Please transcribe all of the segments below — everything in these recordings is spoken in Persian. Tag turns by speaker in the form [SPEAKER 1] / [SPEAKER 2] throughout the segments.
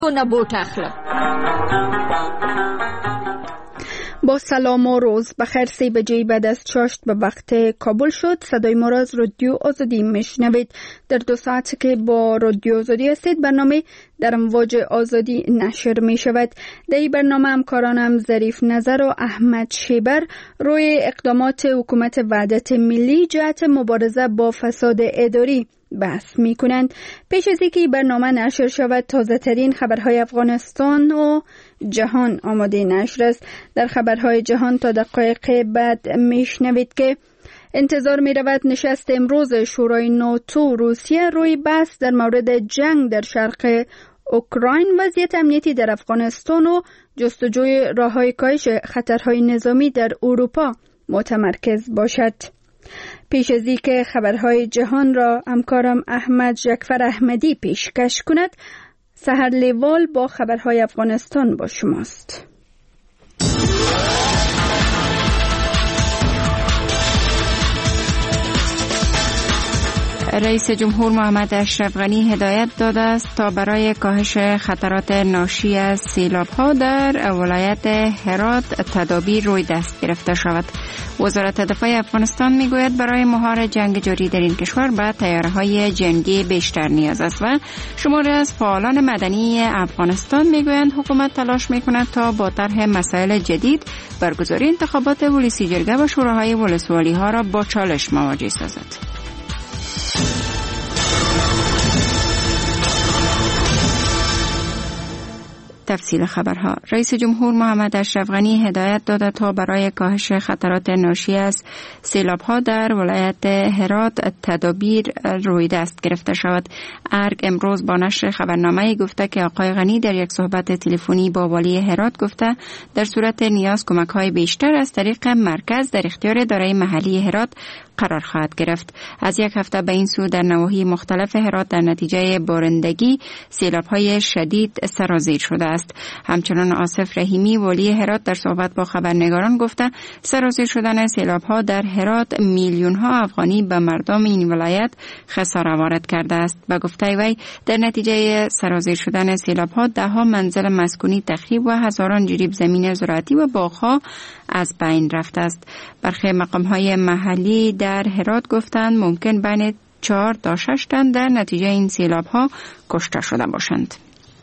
[SPEAKER 1] نبوت اخلم.
[SPEAKER 2] با سلام و روز بخیر. 3 بجه بعد از چاشت به وقت کابل شد. صدای ما را از رادیو آزادی میشنوید. در 2 ساعت که با رادیو آزادی هستید برنامه در امواج آزادی نشر می شود. در این برنامه همکارانم ظریف نظر و احمد شیبر روی اقدامات حکومت وحدت ملی جهت مبارزه با فساد اداری بحث می کنند. پیش از اینکه برنامه نشر شود تازه ترین خبرهای افغانستان و جهان آماده نشر است. در خبرهای جهان تا دقایق بعد می شنوید که انتظار می رود نشست امروز شورای ناتو روسیه روی بحث در مورد جنگ در شرق اوکراین، وضعیت امنیتی در افغانستان و جستجوی راههای کاهش خطرهای نظامی در اروپا متمرکز باشد. پیش از اینکه خبرهای جهان را همکارم احمد جعفر احمدی پیشکش کند، سحر لیوال با خبرهای افغانستان با شماست.
[SPEAKER 3] رئیس جمهور محمد اشرف غنی هدایت داده است تا برای کاهش خطرات ناشی از سیلاب‌ها در ولایت هرات تدابیر روی دست گرفته شود. وزارت دفاع افغانستان میگوید برای مهار جنگ جاری در این کشور به تیاره‌های جنگی بیشتر نیاز است و شماری از فعالان مدنی افغانستان میگویند حکومت تلاش میکند تا با طرح مسائل جدید برگزاری انتخابات ولسی جرگه و شوراهای ولسوالی‌ها را با چالش مواجه سازد. تفصیل خبرها. رئیس جمهور محمد اشرف غنی هدایت داده تا برای کاهش خطرات ناشی از سیلاب‌ها در ولایت هرات تدابیر روی دست گرفته شود. ارگ امروز با نشر خبرنامه‌ای گفته که آقای غنی در یک صحبت تلفنی با والی هرات گفته در صورت نیاز کمک‌های بیشتر از طریق مرکز در اختیار دارای محلی هرات قرار خواهد گرفت. از یک هفته به این سو در نواحی مختلف هرات در نتیجه بارندگی سیلاب‌های شدید سرازیر شده است. همچنان آصف رحیمی والی هرات در صحبت با خبرنگاران گفته سرازیر شدن سیلاب‌ها در هرات میلیون‌ها افغانی به مردم این ولایت خسارت وارد کرده است. به گفته وی در نتیجه سرازیر شدن سیلاب‌ها ده‌ها منزل مسکونی تخریب و هزاران جریب زمین زراعتی و باغ‌ها از بین رفته است. برخی مقام‌های محلی در هرات گفتند ممکن بین 4 تا 6 تن در نتیجه این سیلاب‌ها کشته شده باشند.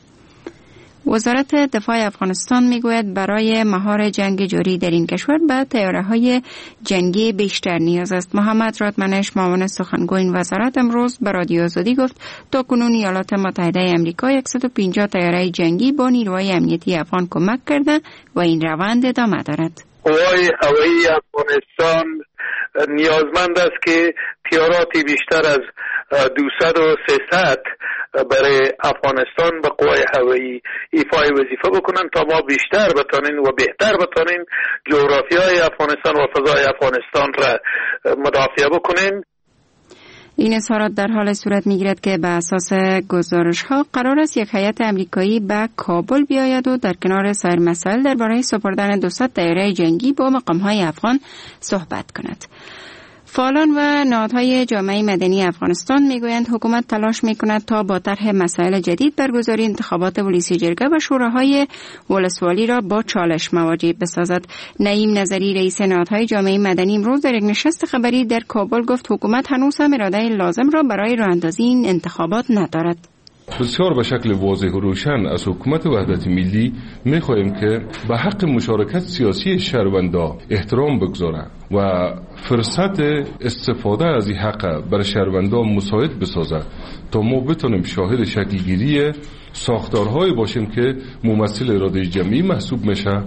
[SPEAKER 3] وزارت دفاع افغانستان میگوید برای مهار جنگ جاری در این کشور به تیاره‌های جنگی بیشتر نیاز است. محمد رادمنش معاون سخنگوی این وزارت امروز به رادیو آزادی گفت تاکنون ایالات متحده آمریکا 150 تیاره جنگی با نیروهای امنیتی افغان کمک کرده و این روند ادامه دارد.
[SPEAKER 4] قوای هوایی افغانستان نیازمند است که تیاراتی بیشتر از 200 و 300 برای افغانستان به قوای هوایی ایفای وظیفه بکنن تا ما بیشتر بتانین و بهتر بتانین جغرافیای افغانستان و فضای افغانستان را مدافع بکنین.
[SPEAKER 3] این اظهارات در حال صورت میگیرد که به اساس گزارش‌ها قرار است یک هیئت آمریکایی به کابل بیاید و در کنار سایر مسائل درباره سپردن 200 طیاره جنگی با مقام‌های افغان صحبت کند. فعالان و نهادهای جامعه مدنی افغانستان میگویند حکومت تلاش میکند تا با طرح مسائل جدید برگزاری انتخابات ولسی جرگه و شوراهای ولسوالی را با چالش مواجه بسازد. نعیم نظری رئیس نهادهای جامعه مدنی امروز در یک نشست خبری در کابل گفت حکومت هنوز هم اراده لازم را برای راه اندازی این انتخابات ندارد.
[SPEAKER 5] بسیار به شکل واضح و روشن از حکومت وحدت ملی می‌خواهیم که به حق مشارکت سیاسی شهروندا احترام بگذاره و فرصت استفاده از این حق برای شهروندا مساعد بسازه تا ما بتونیم شاهد شکلگیری ساختارهای باشیم که ممثل اراده جمعی محسوب میشه.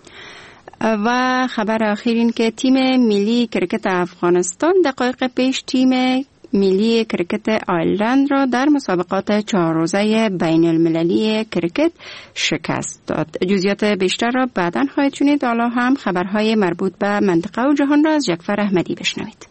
[SPEAKER 3] و خبر اخیر این که تیم ملی کرکت افغانستان دقایق پیش تیم ملی کرکت آیرلند را در مسابقات 4 روزه بین المللی کرکت شکست داد. جزئیات بیشتر را بعداً خواهید شنید. حالا هم خبرهای مربوط به منطقه و جهان را از جعفر احمدی بشنوید.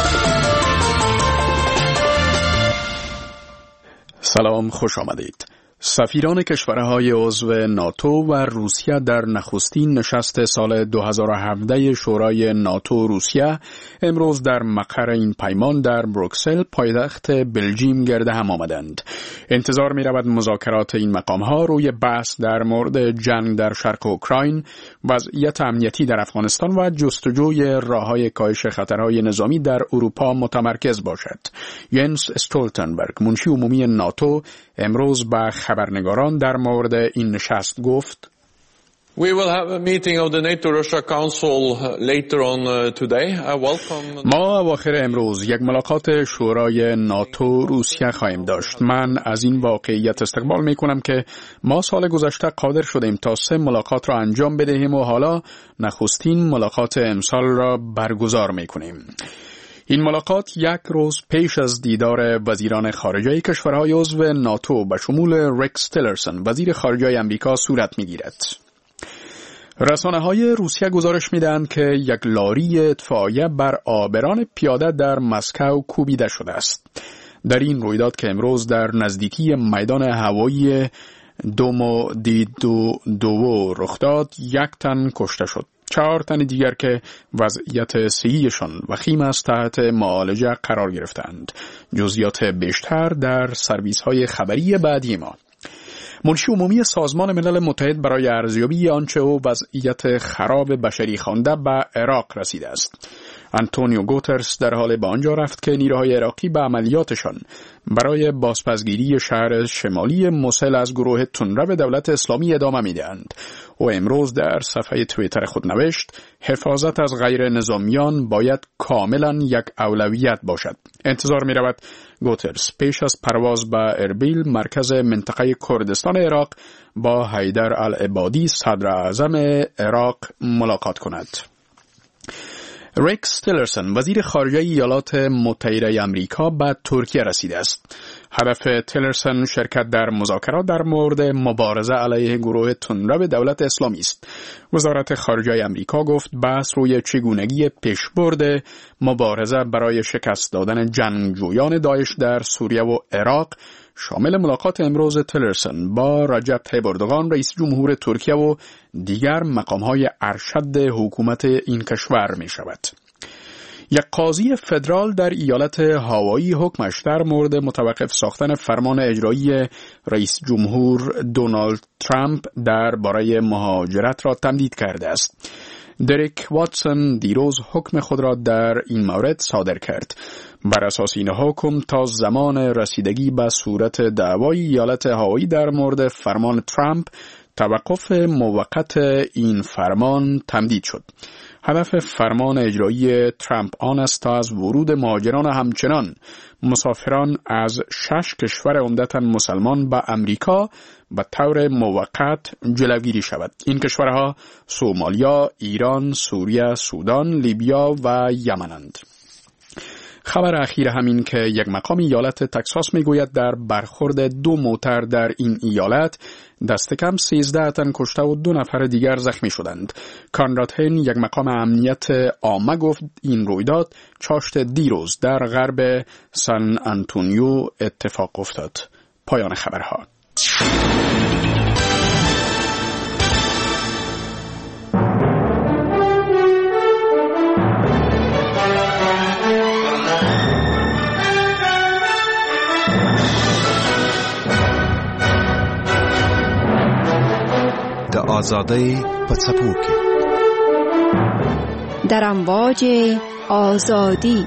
[SPEAKER 6] سلام، خوش آمدید.
[SPEAKER 1] سفیران کشورهای عضو ناتو و روسیه در نخستین نشست سال 2017 شورای ناتو روسیه امروز در مقر این پیمان در بروکسل پایتخت بلژیم گرد هم آمدند. انتظار می رود مذاکرات این مقام ها روی بحث در مورد جنگ در شرق اوکراین، وضعیت امنیتی در افغانستان و جستجوی راههای کاهش خطرهای نظامی در اروپا متمرکز باشد. ینس استولتنبرگ، منشی عمومی ناتو، امروز به خبرنگاران در مورد این نشست گفت:
[SPEAKER 6] We will have a meeting of the NATO-Russia Council later on today. I welcome...
[SPEAKER 1] ما اواخر امروز یک ملاقات شورای ناتو روسیه خواهیم داشت. من از این واقعیت استقبال می کنم که ما سال گذشته قادر شدیم تا 3 ملاقات را انجام بدهیم و حالا نخستین ملاقات امسال را برگزار می کنیم. این ملاقات یک روز پیش از دیدار وزیران خارجه کشورهای عضو ناتو به شمول رکس تیلرسن، وزیر خارجه آمریکا، صورت می‌گیرد. رسانه‌های روسیه گزارش می‌دهند که یک لاری اطفائیه بر عابران پیاده در مسکو کوبیده شده است. در این رویداد که امروز در نزدیکی میدان هوایی دومودیدوو رخ داد، 1 تن کشته شد. 4 تن دیگر که وضعیت صحیحشان وخیم است تحت معالجه قرار گرفتند. جزئیات بیشتر در سرویس‌های خبری بعدی ما. منشی عمومی سازمان ملل متحد برای ارزیابی آنچه او وضعیت خراب بشری خوانده به عراق رسیده است. آنتونیو گوترس در حال به آنجا رفت که نیروهای عراقی به عملیاتشان برای بازپسگیری شهر شمالی موسل از گروه تندرو دولت اسلامی ادامه می‌دهند. او امروز در صفحه توییتر خود نوشت: حفاظت از غیر نظامیان باید کاملا یک اولویت باشد. انتظار می رود گوترس پیش از پرواز به اربیل، مرکز منطقه کردستان عراق، با حیدر العبادی، صدر اعظم عراق، ملاقات کند. رکس تیلرسن، وزیر خارجه ایالات متحده آمریکا، به ترکیه رسیده است. هدف تیلرسن شرکت در مذاکرات در مورد مبارزه علیه گروه تندرو دولت اسلامی است. وزارت خارجه آمریکا گفت بحث روی چگونگی پیشبرد مبارزه برای شکست دادن جنگجویان داعش در سوریه و عراق شامل ملاقات امروز تیلرسن با رجب طیب اردوغان، رئیس جمهور ترکیه، و دیگر مقام‌های ارشد حکومت این کشور می شود. یک قاضی فدرال در ایالت هاوایی حکمش در مورد متوقف ساختن فرمان اجرایی رئیس جمهور دونالد ترامپ درباره مهاجرت را تمدید کرده است. دریک واتسون دیروز حکم خود را در این مورد صادر کرد. بر اساس این حکم تا زمان رسیدگی به صورت دعوای ایالت هاوایی در مورد فرمان ترامپ، توقف موقت این فرمان تمدید شد. هدف فرمان اجرایی ترامپ آن است تا از ورود مهاجران همچنان مسافران از 6 کشور عمدتاً مسلمان به امریکا به طور موقت جلوگیری شود. این کشورها سومالیا، ایران، سوریه، سودان، لیبیا و یمنند. خبر اخیر همین که یک مقام ایالت تکساس میگوید در برخورد 2 موتر در این ایالت دست کم 13 تن کشته و 2 نفر دیگر زخمی شدند. کانراد هین، یک مقام امنیت عامه، گفت این رویداد چاشت دیروز در غرب سان آنتونیو اتفاق افتاد. پایان خبرها.
[SPEAKER 7] د آزادۍ په څپو کې
[SPEAKER 3] در امواج آزادی.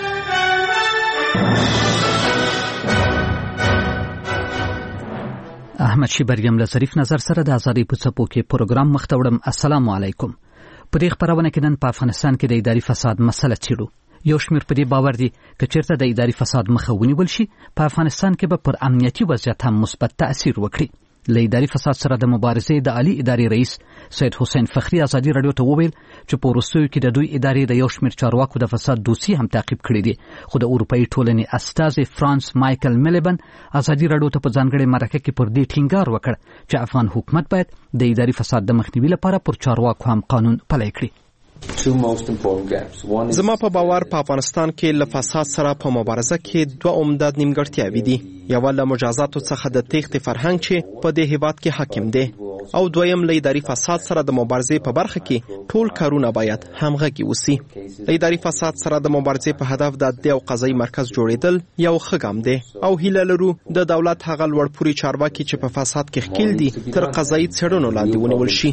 [SPEAKER 8] احمد شیبریم له ظریف نظر سره د آزادۍ په څپو کې پروګرام مخ ته وړم. السلام علیکم. په دې خبرونه کې نن په افغانستان کې د اداري فساد مسله څیړو. یو شمېر په دې باور دي که چیرته د اداري فساد مخه ونیول شي، په افغانستان کې به پر امنیتي وضعیت هم مثبت تأثیر وکړي. له اداري فساد سره د مبارزې د عالی اداري رئیس سید حسین فخری ازادي رادیو ته وویل چې په وروستیو کې د دوی ادارې د یو شمېر چارواکو د فساد دوسیې هم تعقیب کړي دي. خو د اروپایي ټولنې استازي فرانس مایکل میلیبن ازادي رادیو ته په ځانګړې مرکه کې پر دې ټینګار وکړ چې افغان حکومت باید د اداري فساد د مخنیوي لپاره پر چارواکو هم قانون پلی کړي.
[SPEAKER 9] زما په باور په افغانستان کې له فساد سره په مبارزه کې دوه عمده نیمګړتیاوې دي. یو له مجازاتو څخه د تېښتې فرهنګ چې په دې هیواد کې حاکم دی، او دویم له اداري فساد سره د مبارزې په برخه کې ټول کارونه باید همغږي وسی. د اداري فساد سره د مبارزې په هدف د عدلي او قضایي مرکز جوړېدل یو ښه ګام دی، او هیله لرو د دولت هغه لوړپوړي چارواکي چې په فساد کې ښکیل دي تر قضایي څېړنو لاندې ونیول شي.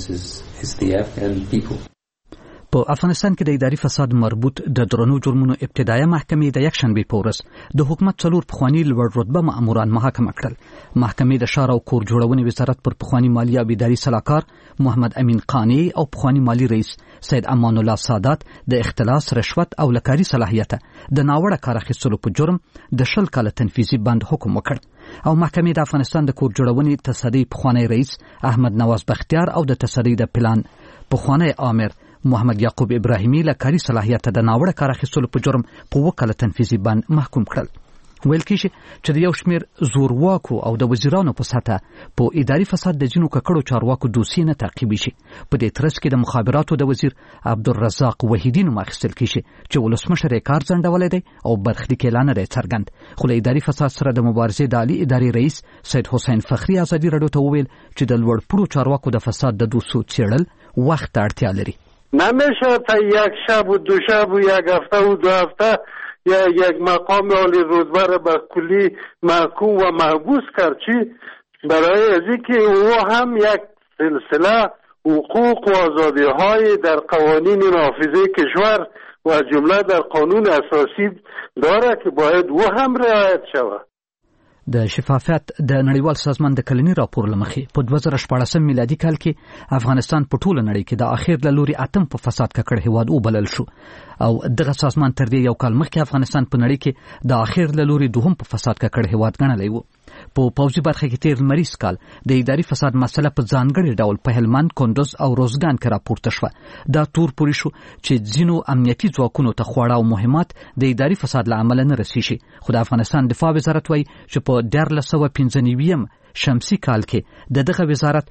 [SPEAKER 8] په افغانستان کې د اداري فساد مربوط د درنو جرمونو ابتدایي محکمې د یکشنبه په ورځ د حکومت څلور پخوانی لوړ رتبه ماموران محاکمه کړل. محکمې د ښار او کور جوړونې وزارت پر پخوانی مالی او اداري سلاکار محمد امین قانی او پخوانی مالی رئیس سید امان الله سادات د اختلاس، رشوت او لکاري صلاحیت د ناوړه کار اخیستلو په جرم د 10 کاله تنفیذي بند حکم وکړ. او محکمې د افغانستان د کور جوړونې تصدی پخوانی رئیس احمد نواز بختیار او د تصدی د پلان پخوانی آمر محمد یعقوب ابراهیمی لکاري صلاحیت د ناوړه کار اخیستلو په جرم په 2 کاله تنفیذي بند محکوم کړل. ویل کېږي چې د یو شمېر زورواکو او د وزیرانو په سطحه په اداري فساد د ځینو ککړو چارواکو دوسیې نه تعقیبي شي. په دې ترڅ کې د مخابراتو د وزیر عبدالرزاق وحیدی نوم اخیستل کېږي چې ولسمشر یې کار ځنډولی دی او برخلیک یې لا نه دی څرګند. خو له اداري فساد سره د مبارزې د عالي اداري رئیس سید حسین فخري ازادي راډیو ته وویل چې د لوړپوړو چارواکو د فساد د دوسو څېړل وخت ته اړتیا لري.
[SPEAKER 4] نمیشه تا یک شب و دو شب و یک هفته و دو هفته یا یک مقام عالی رتبه را به کلی محکوم و محبوس کرد. چی؟ برای ازی که او هم یک سلسله حقوق و آزادی های در قوانین نافذه کشور و جمله در قانون اساسی داره که باید او هم رعایت شود.
[SPEAKER 8] د شفافیت د نړیوال سازمان د کلنی راپور لمخې په 2014 میلادي کال کې افغانستان په ټوله نړۍ کې د اخیر له لوري اتم په فساد ککړ هیواد وبلل شو، او دغه سازمان تر دې یو کال مخکې افغانستان په نړۍ کې د اخیر له لوري دوهم په فساد ککړ هیواد ګڼلی و. په پوځي برخه کې تیر لمریز کال د اداري فساد مسله په ځانګړي ډول په هلمند، کندوز او روزګان کې راپورته شوه. دا تور پورې شو چې ځینو امنیتي ځواکونو ته خواړه او مهمات د اداري فساد له امله نه رسیږي. خو د افغانستان دفاع وزارت وایي چې په 1995 شمسي کال کې دغه وزارت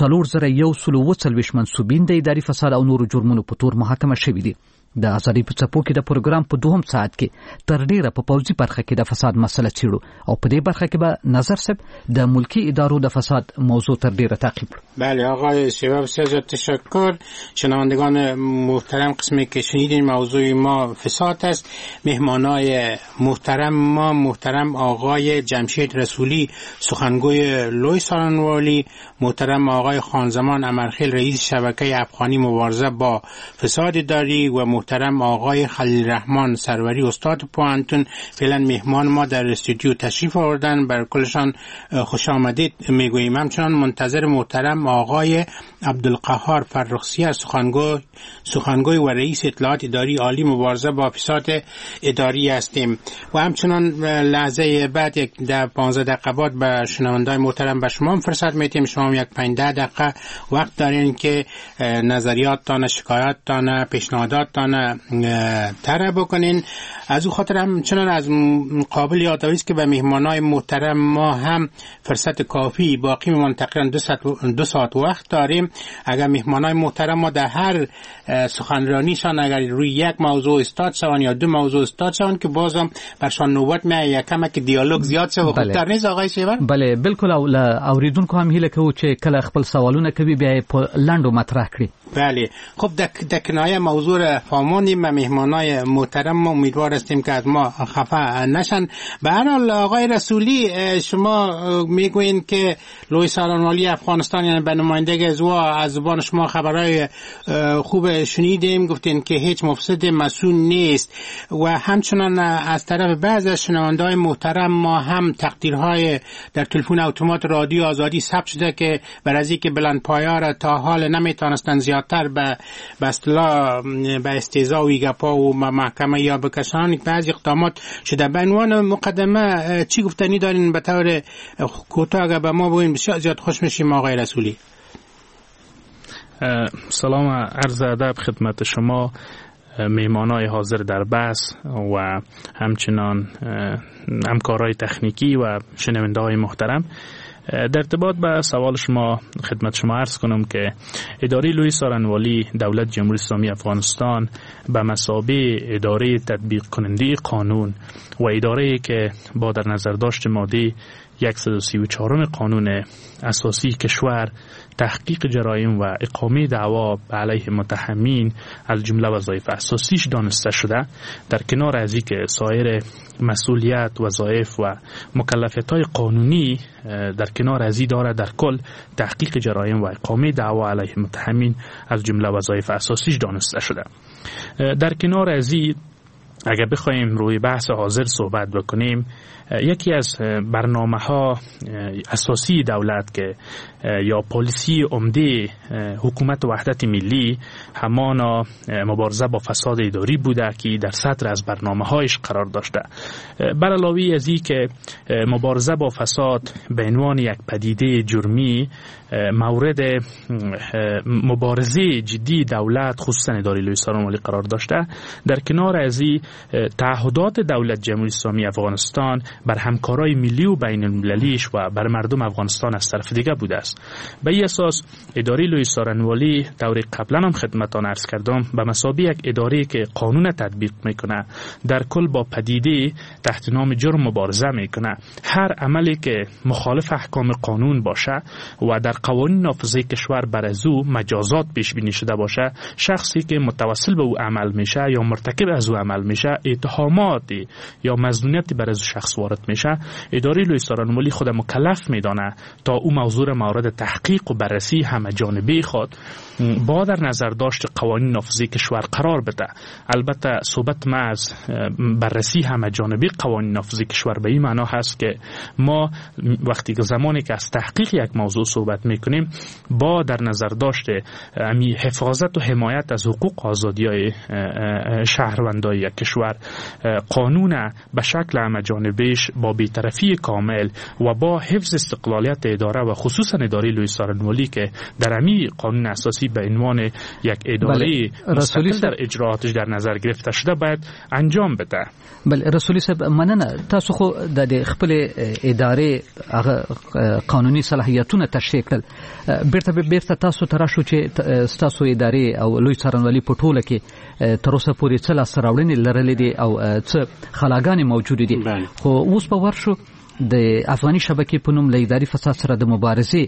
[SPEAKER 8] 4140 منسوبین د اداري فساد او نورو جرمونو په تور محاکمه شوي دي. د ازادي په څپو کې د پروګرام په 2 ساعت کې تر ډیره په پوځي برخه کې د فساد مسله څیړو، او په دې برخه کې به نظر صاحب د ملکی ادارو د فساد موضوع تر ډیره تعقیب کړ.
[SPEAKER 10] بله آقای سیواب سیاز تشکر. شنوندگان محترم، قسمی که شنیدین موضوع ما فساد است. مهمانای محترم ما محترم آقای جمشید رسولی سخنگوی لوی سالنوالی، محترم آقای خانزمان امرخیل رئیس شبکه افغانی مبارزه با فساد اداری و محترم آقای خلیل رحمان سروری استاد پوهنتون فعلا مهمان ما در استودیو تشریف آوردن. بر کلشان خوش آمدید میگوییم. همچنان منتظر محترم آقای عبدالقهار فرخزی سخنگوی و رئیس اطلاعات اداری عالی مبارزه با فساد اداری هستیم. و همچنان لحظه بعد یک 15 دقیقه بعد به شنوندگان محترم به شما فرصت میدیم. شما یک 5-10 دقیقه وقت دارین که نظریاتتان، شکایاتتان، پیشنهاداتتان طرح بکنین. از او خاطر همچنان از قابل یادآوری است که به مهمانای محترم ما هم فرصت کافی باقی میماند. تقریبا 2 ساعت وقت داریم. اگر مهمانای محترم ما در هر سخنرانیشان اگر روی یک موضوع استاد شوند یا 2 موضوع استاد شوند که بازم برشان نوبت میایه یکم که دیالوگ زیاد شه و خوبتر نیست آقای شیور؟
[SPEAKER 8] بله بالکل. اوریدونکو هم هیله کوو چې کله خپل سوالونه کوي بیا په لنډو مطرح کړي.
[SPEAKER 10] بله خب در کنایه موضوع فهموندیم. مهمانای محترم ما امیدوار هستیم که از ما خفه نشن. به هر حال آقای رسولی، شما میگوین که لوی سالنوالی افغانستان یعنی به نمایندگی از زبان شما خبرهای خوب شنیدیم، گفتین که هیچ مفسد مسئول نیست و همچنان از طرف بعض از شنونده‌های محترم ما هم تقدیرهای در تلفن اتومات رادیو آزادی ثبت شده که بر از اینکه بلندپایه‌ها را تا حال نمیتونستن زیادتر به اصطلاح به استهزاء و ایگپا و محکمه یا بکشان بعضی اقدامات شده. به عنوان مقدمه چی گفتنی دارین به طور کوتاه اگر به ما بگوین بسیار زیاد خوش میشیم آقای رسولی.
[SPEAKER 11] سلام، عرض ادب خدمت شما مهمانای حاضر در بحث و همچنان همکارای تکنیکی و شنونده‌های محترم. در ارتباط با سوال شما خدمت شما عرض کنم که اداره لوی سارنوالی دولت جمهوری اسلامی افغانستان به مثابه اداره تطبیق کننده قانون و اداره که با در نظر داشت ماده 134 قانون اساسی کشور تحقیق جرایم و اقامه دعوا به علیه متهمین از جمله وظایف اساسیش دانسته شده، در کنار از اینکه سایر مسئولیت، وظایف و مکلفیت‌های قانونی در کنار از این داره، در کل تحقیق جرایم و اقامه دعوا علیه متهمین از جمله وظایف اساسیش دانسته شده. در کنار از این اگر بخوایم روی بحث حاضر صحبت بکنیم، یکی از برنامه‌ها اساسی دولت که یا پالیسی عمده حکومت وحدت ملی همانا مبارزه با فساد اداری بوده که در صدر از برنامه‌هایش قرار داشته. بر علاوه از این که مبارزه با فساد به عنوان یک پدیده جرمی مورد مبارزه جدی دولت خصوصا اداره لوی سارنوالی قرار داشته، در کنار از این تعهدات دولت جمهوری اسلامی افغانستان بر همکارای ملی و بین المللیش و بر مردم افغانستان از طرف دیگه بوده است. به این اساس اداره لوی سارنوالی دوره قبلا هم خدمتان عرض کردم به مثابه یک اداره که قانون تطبیق میکنه، در کل با پدیده تحت نام جرم مبارزه میکنه. هر عملی که مخالف احکام قانون باشه و در قوانین نافذه کشور بر از او مجازات پیش بینی شده باشه، شخصی که متوسل به او عمل میشه یا مرتکب از او عمل میشه، اتهامات یا مظنونیت بر از او شخص وارد میشه، اداره لوی سارنوالی خود مکلف میدانه تا او موضوع مورد تحقیق و بررسی همه جانبه خود با در نظر داشت قوانین نافذه کشور قرار بده. البته صحبت ما از بررسی همه جانبه قوانین نافذه کشور به این معنا هست که ما وقتی که زمانی که از تحقیق یک موضوع صحبت میکنیم با در نظر داشت حفاظت و حمایت از حقوق آزادی‌های شهروندای یک کشور، قانون به شکل همه جانبهش با بی‌طرفی کامل و با حفظ استقلالیت اداره و خصوصا اداره لوی سارنوالی که در امی قانون اساسی به عنوان یک اداره مستقل در اجراعاتش در نظر گرفته شده باید انجام بده.
[SPEAKER 8] بله رسولی صاحب مننه. تاسو خو د خپل اداره قانوني صلاحیتونه تشریح کړل، بیرته تاسو تراشو چې تاسو اداره او لوی څارنوالي په ټوله کې تر اوسه پورې څه لاسته راوړنې لرلې دي او څه خلاګانې موجودې دي، خو اوس په ورشو د افغاني شبکې په نوم له اداري فساد سره د مبارزې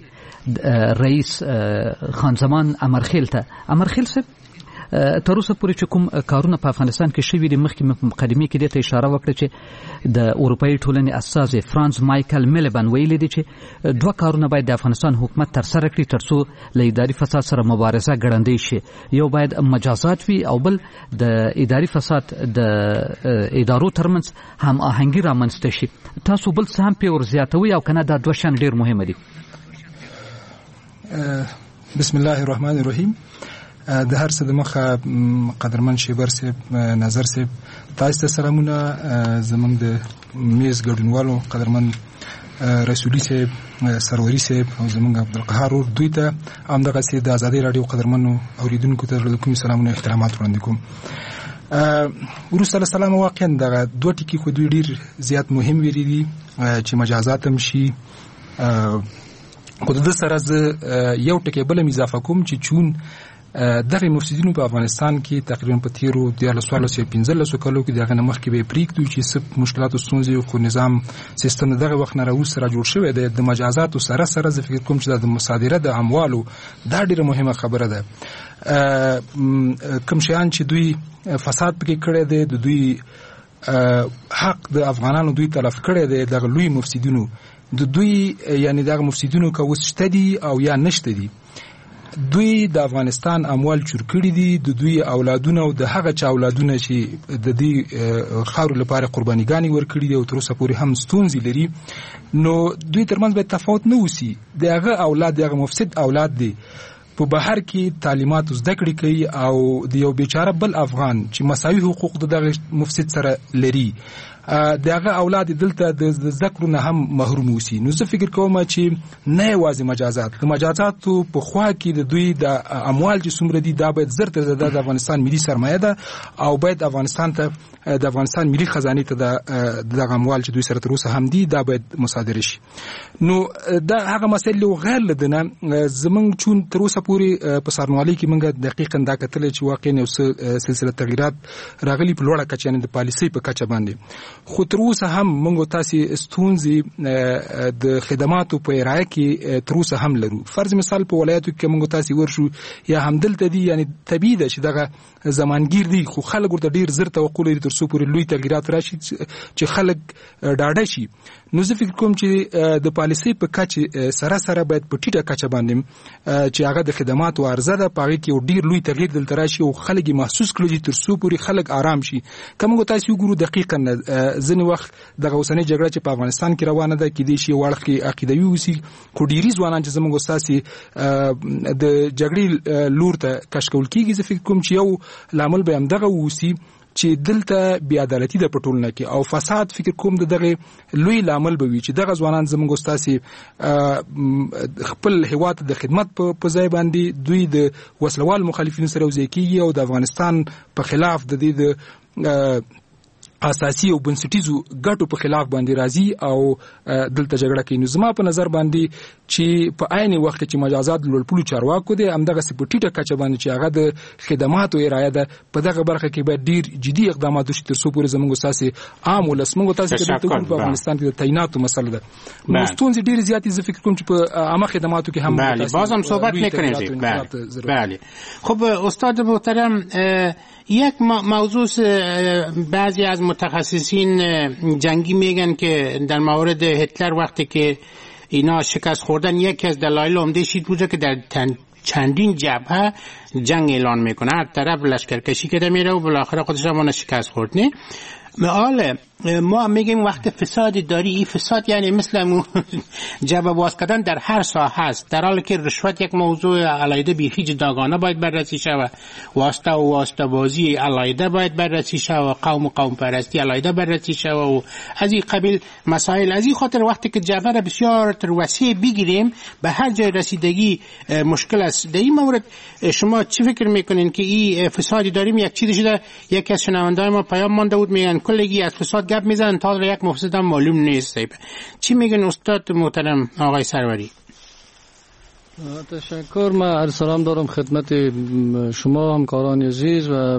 [SPEAKER 8] رئیس خان زمان امرخیل صاحب تر اوسه پورې چې کوم کارونه په افغانستان کې شوي دي، مخکې مقدمې کې دې اشاره وکړه چې د اروپאי ټولنې اساس فرانس مایکل میلبن ویلي دي چې دوه کارونه باید د افغانستان حکومت ترسره کړي ترڅو له اداري فساد سره مبارزه ګړندۍ شي. یو باید مجازات وي او بل د اداري فساد د ادارو ترمنځ هم آهنګي رامنځته شي. تاسو بل څه هم پې ور زیاتوي او کنه دا دوه شیان ډېر مهمه دي؟
[SPEAKER 12] بسم الله الرحمن الرحیم. د هر څه د مخه قدرمن شیبر صاحب نظر صاحب تاسو ته سلامونه، زمونږ د میز ګډونوالو قدرمن رسولي صاحب، سروري صاحب او زمونږ عبدالقهار ور دوی ته همدغه سي د ازادي رادیو قدرمنو اوریدونکو ته کوم سلامونه احترامات وړاندې کوم. ورسره سلام واقعا دغه دوه ټکي خو دوی ډیر زیات مهم ویلي دي چې مجازات هم شي. خو د سره یو ټکی بل اضافه کوم چې چون دغه مفسدینو په افغانستان کې تقریبا په تیرو 1415 کالو کې دغه مخکې به پریکټو چې سب مشکلات او ستونزې خو نظام سیستم دغه وخت نه راوس را جوړ شوی دی. د مجازات سره زه فکر کوم چې د مصادره د اموالو دا ډیره مهمه خبره ده. کوم شیان چې دوی فساد پکې کړی دی، د دوی حق د افغانانو دوی تلف کړی دی، دغه لوی مفسدینو د دوی یعنی دغه مفسدینو که وسته دي او یا نشته دي، دوی د افغانستان اموال چور کړي دي، د دوی اولادونه او د هغه چا اولادونه چې د دې خاور لپاره قربانيګانی ورکړي دي او تر اوسه پورې هم ستونزې لري، نو دوی ترمنځ به تفاوت نه وسی. دغه اولاد دغه مفسد اولاد دي په بهر کې تعلیمات زده کړې کوي او د یو بیچاره بل افغان چې مساوي حقوق دغه مفسد سره لري دغه اولاد دلته د ذکر نه هم محروم وسی. نو زه فکر کوم چې نه یوازې مجازاتو په خوا کې د دوی د اموال چې څومره دي دا باید زر تر زیاته د افغانستان ملي سرمایه ده او باید افغانستان ملي خزانه ته د اموال چې دوی سره تر اوسه هم دي دا باید مصادره شي. نو دا هغه مسله غیر لدنه زمونږ چون تر اوسه پورې په سرنوالي کې موږ دقیقاً دا کتل چې واقعا یو سلسله تغیرات راغلي په لوړه کچه نه د پالیسي په کچه باندې، خو تر اوسه هم موږ تاسو ستونزې د خدماتو په ارائه کې تر اوسه هم لرو. فرض مثال په ولایتو کې موږ تاسو ورشو یا هم دلته دي، یعنی طبيعي ده چې دغه زمانګیر دي، خو خلک ورته ډیر زر توقع لري تر څو پورې لوی تغیرات راشي چې خلک ډاډه شي. نو زه فکر کوم چې د پالیسي په کچه سره باید په ټیټه کچه باندې چې هغه د خدماتو عرضه ده پاره کې ډیر لوی تغییر دلته راشي او خلک محسوس کړي تر څو پورې خلک آرام شي. کومه تاسو وګورو دقیقاً ځنې وخت د اوسنۍ جګړه چې په افغانستان کې روانه ده کې دي شي وړخ کې عقیدوي وسی خو ډیری ځوانان چې زموږ استاسي د جګړې لور ته کش کول کیږي. زه فکر کوم چې یو لامل به هم دغه وسی چې دلته بی عدالتي د پټولنه کې او فساد فکر کوم دغه لوی لامل به وي چې دغه ځوانان زموږ استاسي خپل هیواد د خدمت په ځای باندې دوی د وسلوال مخالفینو سره وځي کیږي او د افغانستان په خلاف د دې اساسي او بنسټیزو ګټو په خلاف باندې راځي او دلته جګړه کوي. نو زما په نظر باندې چې په عین وخت کې مجازات لوړپوړو چارواکو دي همدغه سپټیټه کچه باندې چې هغه د خدماتو ارائه ده په دغه برخه کې باید ډیر جدي اقدامات وشي تر څو پورې زموږ اساسي عام ولسمنګو تاسو کې په افغانستان کې د تعیناتو مسله ده. نو ستونزې ډیر زیاتې زه فکر کوم چې په عامه خدماتو کې هم
[SPEAKER 10] بله بازم صحبت می‌کنیم. بله خب استاد محترم، یک موضوع بعضی از متخصصین جنگی میگن که در مورد هتلر وقتی که اینا شکست خوردن یکی از دلایل عمده‌اش بوده که در چندین جبهه جنگ اعلان میکنه، هر طرف لشکرکشی کرده میره و بالاخره خودش هم شکست خورد. نه حالا ما میگیم وقت فسادی داری، این فساد یعنی مثل جبهه باز کردن در هر ساحه است، در حالی که رشوت یک موضوع علیحده بیخی جداگانه باید بررسی شود، واسطه بازی علیحده باید بررسی شود، قوم پرستی علیحده بررسی شود و از این قبیل مسائل. از این خاطر وقتی که جبهه را بسیار تر وسیع بگیریم به هر جای رسیدگی مشکل است. در این مورد شما چی فکر میکنین که این فسادی داریم؟ یک چیزی شده یکی از شنونده‌های ما پیام مانده بود میگن کلگی از فساد گپ میزنن تا یک مفسد هم معلوم نیست. چی میگن استاد محترم آقای سروری؟
[SPEAKER 13] تشکر. من سلام دارم خدمت شما همکاران عزیز و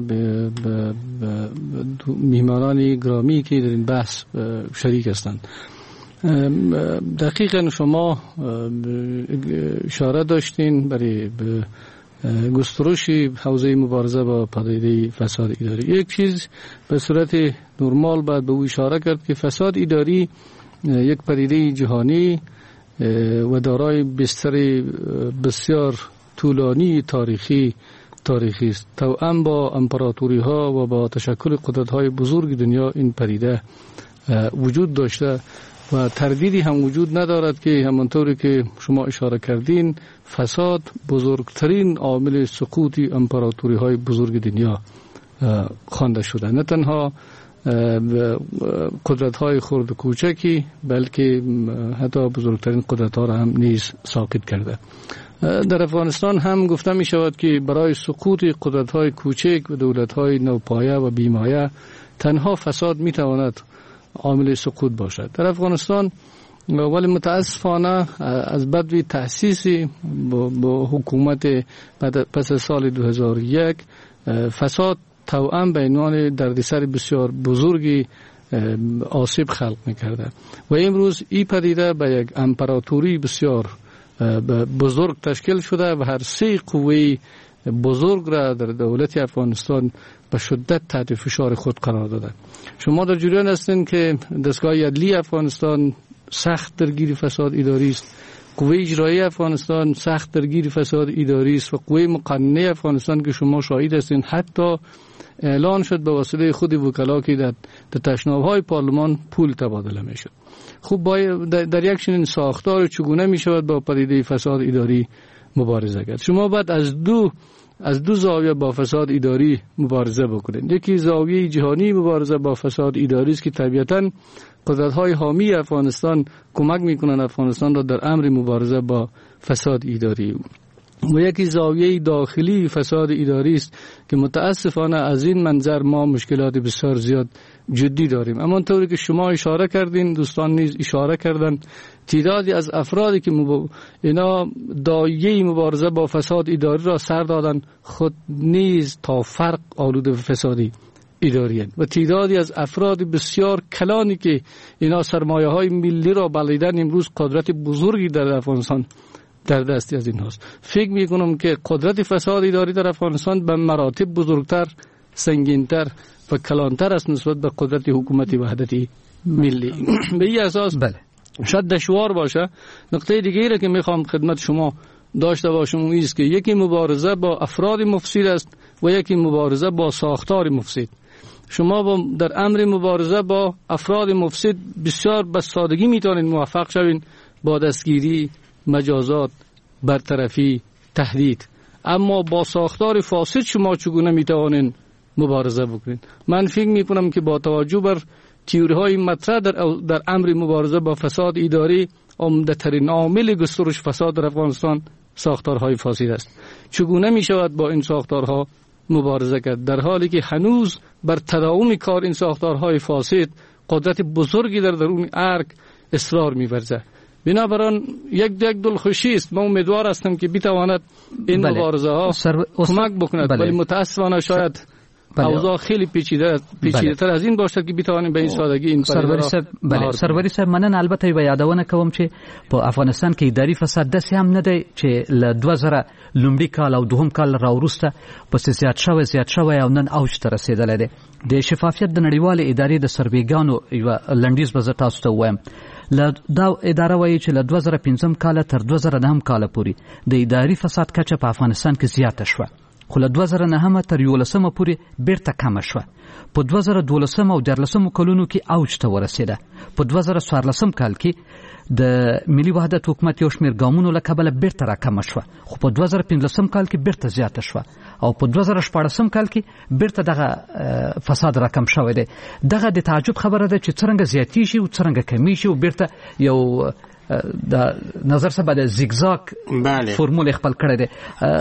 [SPEAKER 13] میهمانان گرامی که در این بحث شریک هستند. دقیقاً شما اشاره داشتین برای گسترش حوزه مبارزه با پدیده فساد اداری. یک چیز به صورت نرمال باید به او اشاره کرد که فساد اداری یک پدیده جهانی و دارای بستر بسیار طولانی تاریخی است. توأم با امپراتوری ها و با تشکل قدرت های بزرگ دنیا این پدیده وجود داشته و تردیدی هم وجود ندارد که همانطوری که شما اشاره کردین فساد بزرگترین عامل سقوط امپراتوری های بزرگ دنیا خوانده شده. نه تنها قدرت های خرد و کوچکی بلکه حتی بزرگترین قدرت ها را هم نیز ساقط کرده. در افغانستان هم گفته می شود که برای سقوط قدرت های کوچک و دولت های نوپایه و بیمایه تنها فساد می تواند عامل سقوط باشد. در افغانستان ولی متاسفانه از بدو تأسیس با حکومت پس سال 2001 فساد توأم به عنوان دردسر بسیار بزرگی آسیب خلق می‌کرده و امروز این پدیده به یک امپراتوری بسیار بزرگ تشکیل شده و هر سه قوه بزرگ را در دولت افغانستان به شدت تحت فشار خود قرار داده. شما در جریان هستین که دستگاه عدلی افغانستان سخت درگیر فساد اداری است، قوه اجرایی افغانستان سخت درگیر فساد اداری است و قوه مقننه افغانستان که شما شاهد هستین حتی اعلان شد به واسطه خود وکلا که در تشناب‌های پارلمان پول تبادله میشد. خب در یک چنین ساختار چگونه میشود با پدیده فساد اداری مبارزه کرد؟ شما باید از دو از دو زاویه با فساد اداری مبارزه بکنند. یکی زاویه جهانی مبارزه با فساد اداری است که طبیعتاً قدرت‌های حامی افغانستان کمک می‌کنند افغانستان را در امر مبارزه با فساد اداری. و یکی زاویه داخلی فساد اداری است که متاسفانه از این منظر ما مشکلات بسیار زیاد جدی داریم. اما طوری که شما اشاره کردین، دوستان نیز اشاره کردند، تعدادی از افرادی که اینا دایره مبارزه با فساد اداری را سر دادن خود نیز تا فرق آلوده به فسادی اداری هستند و تعدادی از افراد بسیار کلانی که اینا سرمایه های ملی را بلعیدن امروز قدرت بزرگی در افغانستان در دستی از این هست. فکر می کنم که قدرت فساد اداری در افغانستان به مراتب بزرگتر، سنگینتر و کلانتر است نسبت به قدرت حکومت وحدت ملی. به این اساس شاید دشوار باشه. نقطه دیگری که میخوام خدمت شما داشته باشم این است که یکی مبارزه با افراد مفسد است و یکی مبارزه با ساختار مفسد. شما در امر مبارزه با افراد مفسد بسیار به سادگی میتونید موفق شوین با دستگیری، مجازات، برطرفی، تهدید. اما با ساختار فاسد شما چگونه میتوانید مبارزه بکنید؟ من فکر میکنم که با توجه بر تئوری های مطرح در امر مبارزه با فساد اداری، عمده ترین عامل گسترش فساد در افغانستان ساختارهای فاسد است. چگونه می شود با این ساختارها مبارزه کرد در حالی که هنوز بر تداوم کار این ساختارهای فاسد قدرت بزرگی در درون ارگ اصرار می‌ورزد؟ بنابراین یک دلخوشی است. من امیدوار هستم که بتواند این مبارزه ها کمک بکند، ولی متاسفانه شاید اوضاع خیلی پیچیده‌تر از این باشد که بتوانیم به این سادگی این
[SPEAKER 8] سروری صاحب منن. البته به یادونه کوم چې په افغانستان کې اداري فساد داسې هم نه دی چې له 2000 لومړي کال او دوهم کال راوروسته پس زیات شوی او نن اوج ته رسیدلی دی. د شفافیت د نړیوال ادارې د سرویګانو یو لنډیز به تاسو ته وایم. دا اداره وایي چې له 2015 کال تر 2009 کال پورې د اداري فساد کچه په افغانستان کې زیاته شوه، خو له 2009 تر 2011 پورې بیرته کم شوه. په 2012 او 2013 کلونو کې اوج ته ورسیده. په 2014 کال کې د ملي وحدت حکومت یو شمېر ګامونو له کبله بیرته راکمه شوه، خو په 2015 کال کې بیرته زیاته شوه او په 2014 کال کې بیرته دغه فساد راکم شوی دی. دغه د تعجب خبره ده چې څرنګه زیاتیږي او څرنګه کمیږي او بیرته یو د نظر صاحب د زیگزاگ فرمول خپل کړی دی.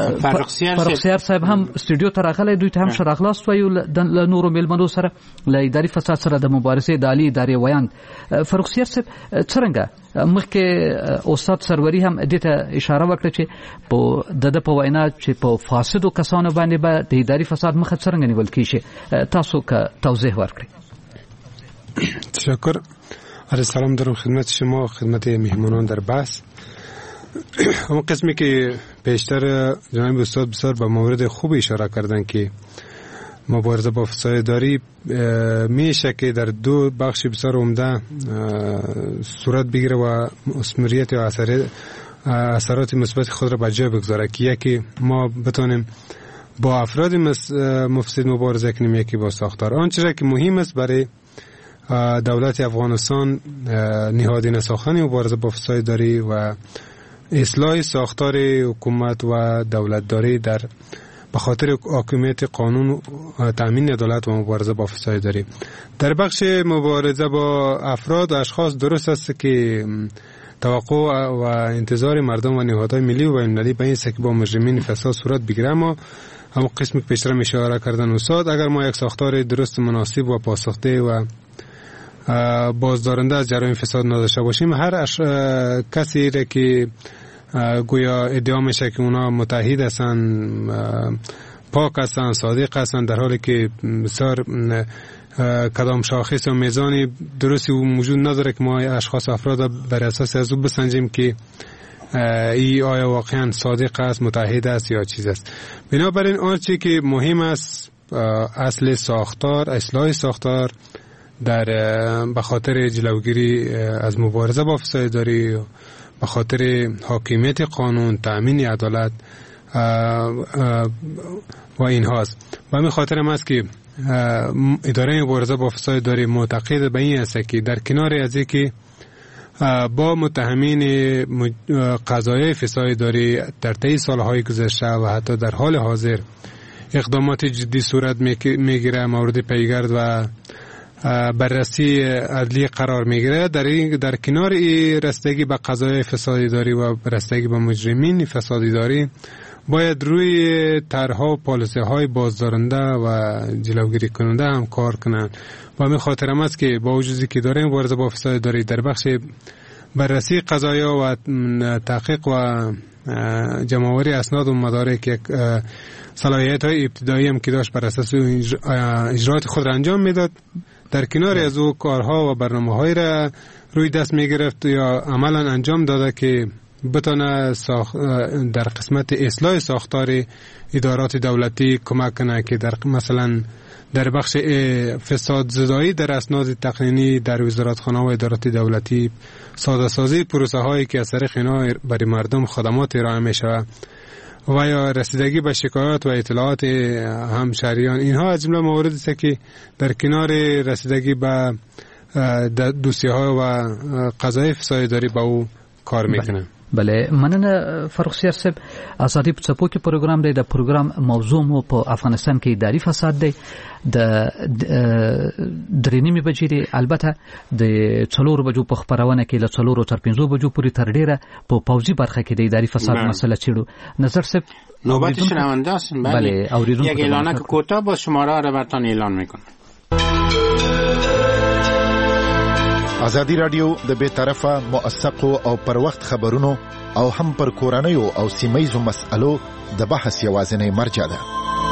[SPEAKER 8] فرخسیار صاحب هم استودیو ته راغلی، دوی ته هم شراغلاست وایو له نورو میلمنو سره له اداري فساد سره د مبارزې د عالي ادارې ویاند. فرخسیار صاحب څرنګه مخکې استاد سروری هم دې ته اشاره وکړه چې د په وینا چې په فاسدو کسانو باندې به د اداري فساد مخه څرنګه نیول کیږي، تاسو که توضیح ورکړئ.
[SPEAKER 14] تشکر. عرض سلام دارم خدمت شما، خدمت مهمانان در بحث. اما قسمی که پیشتر جناب استاد بسیار به مورد خوب اشاره کردن که مبارزه با فساد اداری میشه که در دو بخش بسیار عمده صورت بگیره و مثمریت و اثرات مثبت خود را به جا بگذاره، که یکی ما بتونیم با افراد مفسد مبارزه کنیم، یکی با ساختار. آنچه که مهم است برای دولت افغانستان نهادینه ساختن مبارزه با فساد اداری و اصلاح ساختار حکومت و دولتداری به خاطر حاکمیت قانون و تامین عدالت و مبارزه با فساد اداری. در بخش مبارزه با افراد و اشخاص درست است که توقع و انتظار مردم و نهادهای ملی و بین‌المللی به این است که با مجرمین فساد صورت بگیره. اما قسمی که پیشتر اشاره کردن استاد، اگر ما یک ساختار درست مناسب و پاسخده و بازدارنده از جرایم فساد نداشته باشیم، هر کسی را که گویا ادعا میشه که اونا متحد هستن، پاک هستن، صادق هستن، در حالی که بسیار کدام شاخص و میزانی درستی موجود نداره که ما اشخاص افراد بر اساس از او بسنجیم که ای آیا واقعا صادق است، متحد است یا چیز است. بنابراین آنچه که مهم است اصل ساختار، اصلاح ساختار در به خاطر جلوگیری از مبارزه با فساد اداری، به خاطر حاکمیت قانون، تامین عدالت و این هاست. و همین خاطر هم است که اداره مبارزه با فساد اداری معتقد به این است که در کنار از اینکه با متهمین قضایای فساد اداری در طی سالهای گذشته و حتی در حال حاضر اقدامات جدی صورت میگیره، مورد پیگرد و بررسی عدلی قرار میگیره. در کنار رسیدگی به قضایای فساد اداری و رسیدگی به مجرمین فساد اداری باید روی طرح‌ها و پالیسی‌های بازدارنده و جلوگیری کننده هم کار کنند و همین خاطر هم است که با وجودی که داریم مبارزه با فساد اداری در بخش بررسی قضایا و تحقیق و جمع‌آوری اسناد و مدارک یک صلاحیت‌های ابتدایی هم که داشت بر اساس اجرات خود را انجام میداد. در کنار از او کارها و برنامه‌های را روی دست میگرفت یا عملاً انجام داده که بتونه در قسمت اصلاح ساختار ادارات دولتی کمک کنه که مثلا در بخش فساد زدایی در اسناد تقنینی در وزارتخانه و ادارات دولتی ساده سازی پروسه هایی که از طریق اینا برای مردم خدمات ارائه می شود و یا رسیدگی به شکایات و اطلاعات همشهریان، اینها از جمله مواردی است که در کنار رسیدگی به دوسیه ها و قضایای فساد اداری به او کار میکنه.
[SPEAKER 8] بله، مننه فاروق سیار صاحب. ازادي په څپو کې پروګرام دی. د پروګرام موضوع مو په افغانستان کې اداري فساد دی. د درېنیمې بجې دی، البته د 4 بجو په خبرونه کې له 4 تر 5 بجو پورې تر ډیره په پوځي برخه کې د اداري فساد مسله چیړو. نظر صاحب
[SPEAKER 10] نوبت شنونده است.
[SPEAKER 8] بله، اوریدونکو
[SPEAKER 10] یک اعلانک کوتاه با شماره را براتون اعلان میکنم.
[SPEAKER 7] ازادي رادیو د بے طرفه موثقو او پر وخت خبرونو او هم پر کورنیو او سیمایزو مسألو د بحث یوازینی مرجع ده.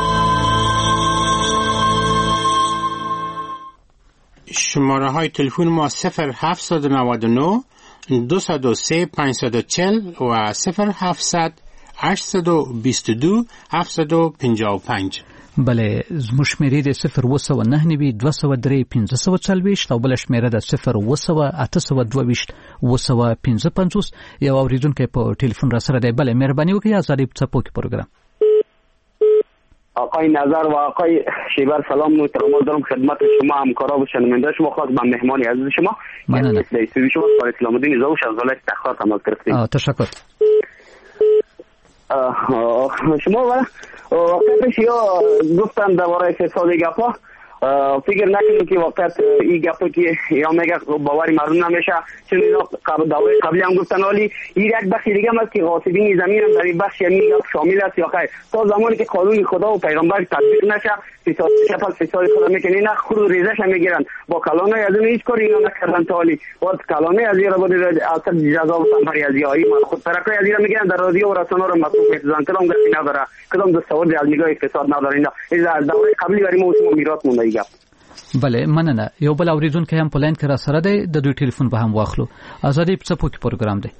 [SPEAKER 10] شماره های تلفن ما 0799 203 540 و 0700 822 755.
[SPEAKER 8] بله، زموږ شمیرې د 029 203 540 او بل شمیره د 02822 255. یو اوریدونکو په ټلیفون را سره دی. بله، مهرباني وکړئ ازادي په څپو کې پروګرام.
[SPEAKER 15] آقای نظر و آقای شیبر سلام محترم دارم خدمت شما، همکارا و شنونده شما، خاص به مهمان عزیز شما.
[SPEAKER 8] ممنون.
[SPEAKER 15] استودیو شما فارس اسلام الدین زوش از ولایت تخار تماس گرفتیم.
[SPEAKER 8] تشکر.
[SPEAKER 15] شما وقتش یا گفتن درباره فساد گپا، فکر نکنید که وقت این گپا که یا میگه باوری مردم نمیشه، چون اینا دوره قبلی هم گفتن، ولی این یک بخش دیگه هم است که غاصبین زمین هم در این بخش یعنی شامل است یا خیر. تا زمانی که قانون خدا و پیغمبر تطبیق نشه فساد خدا میکنه، نه خود ریزش هم میگیرن. با کلانه از اون هیچ کاری اینا نکردن تا حالی. وقت کلانه از این را بود اصلا جزا و سنبری از یایی خود ترکای از این را میگیرن، در رادیو و رسانه را مسئول میتونن. کدام گفتی نداره، کدام دستاورد از نگاه فساد نداره. اینا از دوره قبلی برای ما شما میراث مونده ایگه.
[SPEAKER 8] بله، مننه. یو بل اوریدونکو هم په لاین کې را سره دی، د دوی ټلیفون به هم واخلو. ازادي په څپو کې پروګرام دی.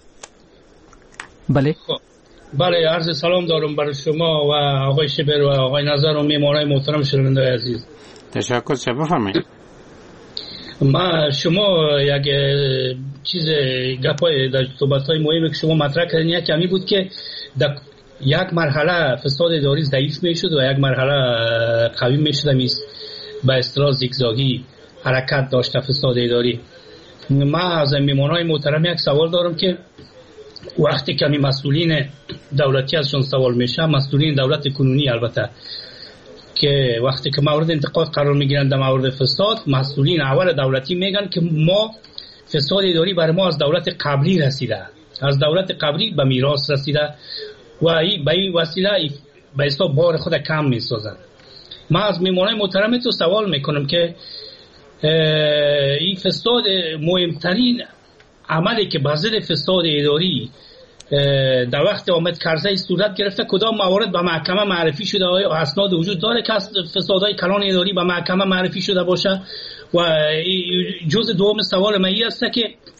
[SPEAKER 16] بله، عرض سلام دارم برای شما و آقای شبر و آقای نظر و میمانای محترم شنونده عزیز.
[SPEAKER 10] تشکر. چه بفرمایید.
[SPEAKER 16] ما شما یک چیز گپای در صحبت‌های مهمی که شما مطرح کردین یک کمی بود که در یک مرحله فساد اداری ضعیف میشد و یک مرحله قوی میشد، به اصطلاح زیگزاگی حرکت داشته فساد اداری. ما از میمانای محترم یک سوال دارم که وقتی که مسئولین دولتی ازشون سوال میشه، مسئولین دولت کنونی البته، که وقتی که مورد انتقاد قرار میگیرن در مورد فساد، مسئولین اول دولتی میگن که ما فساد اداری برای ما از دولت قبلی رسیده، از دولت قبلی به میراث رسیده و به این وسیله به حساب بار خود کم میسازن. ما از میمانای محترم تو سوال میکنم که این فساد مهمترین عملی که به ضد فساد اداری در وقت آمد کرزی صورت گرفته، کدام موارد به محکمه معرفی شده؟ آیا اسناد وجود داره که فسادهای کلان اداری به محکمه معرفی شده باشه؟ و جزء دوم سوال من این است که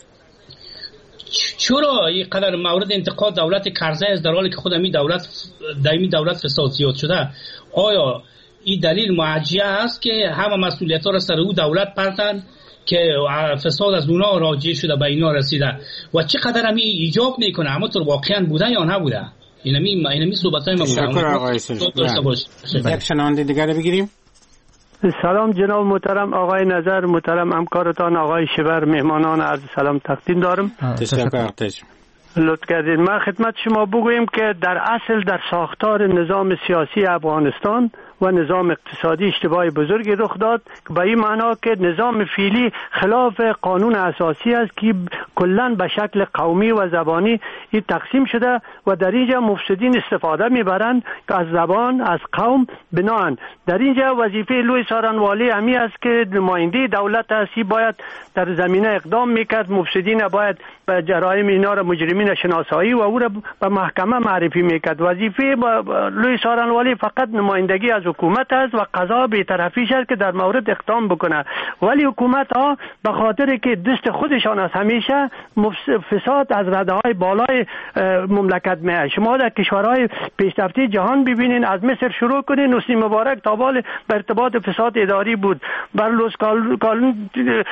[SPEAKER 16] چرا این قدر مورد انتقاد دولت کرزی است در حالی که خود این دولت فساد زیاد شده؟ آیا این دلیل معجزه است که همه مسئولیت‌ها را سر او دولت پرتن که فساد از اونا راجع شده به اینا رسیده و چقدر همی ایجاب میکنه؟ اما تو واقعا بوده یا نبوده؟ اینمی صحبتای ما بوده.
[SPEAKER 10] شکر آقای سلطان. یک شنونده دیگر بگیریم.
[SPEAKER 17] سلام جناب محترم آقای نظر، محترم همکارتان آقای شبر، مهمانان عرض سلام تقدیم دارم.
[SPEAKER 10] تشکر.
[SPEAKER 17] لطف کردید. ما خدمت شما بگویم که در اصل در ساختار نظام سیاسی افغانستان و نظام اقتصادی اشتباه بزرگی رخ داد به این معنا که نظام فعلی خلاف قانون اساسی است که کلا به شکل قومی و زبانی این تقسیم شده و در اینجا مفسدین استفاده میبرند که از زبان از قوم بناهند. در اینجا وظیفه لوی سارنوالی همی است که نماینده دولت است، باید در زمینه اقدام میکرد، مفسدین باید به جرایم اینا را مجرمین شناسایی و او را به محکمه معرفی میکرد. وظیفه لوی سارنوالی فقط نمایندگی از حکومت است و قضا به طرفیش است که در مورد اقدام بکنه، ولی حکومت ها به خاطر که دست خودشان است همیشه فساد از رده های بالای مملکت میاد. شما در کشورهای پیشرفته جهان ببینین، از مصر شروع کنین، حسنی مبارک تا بال به ارتباط فساد اداری بود، برلوس کالون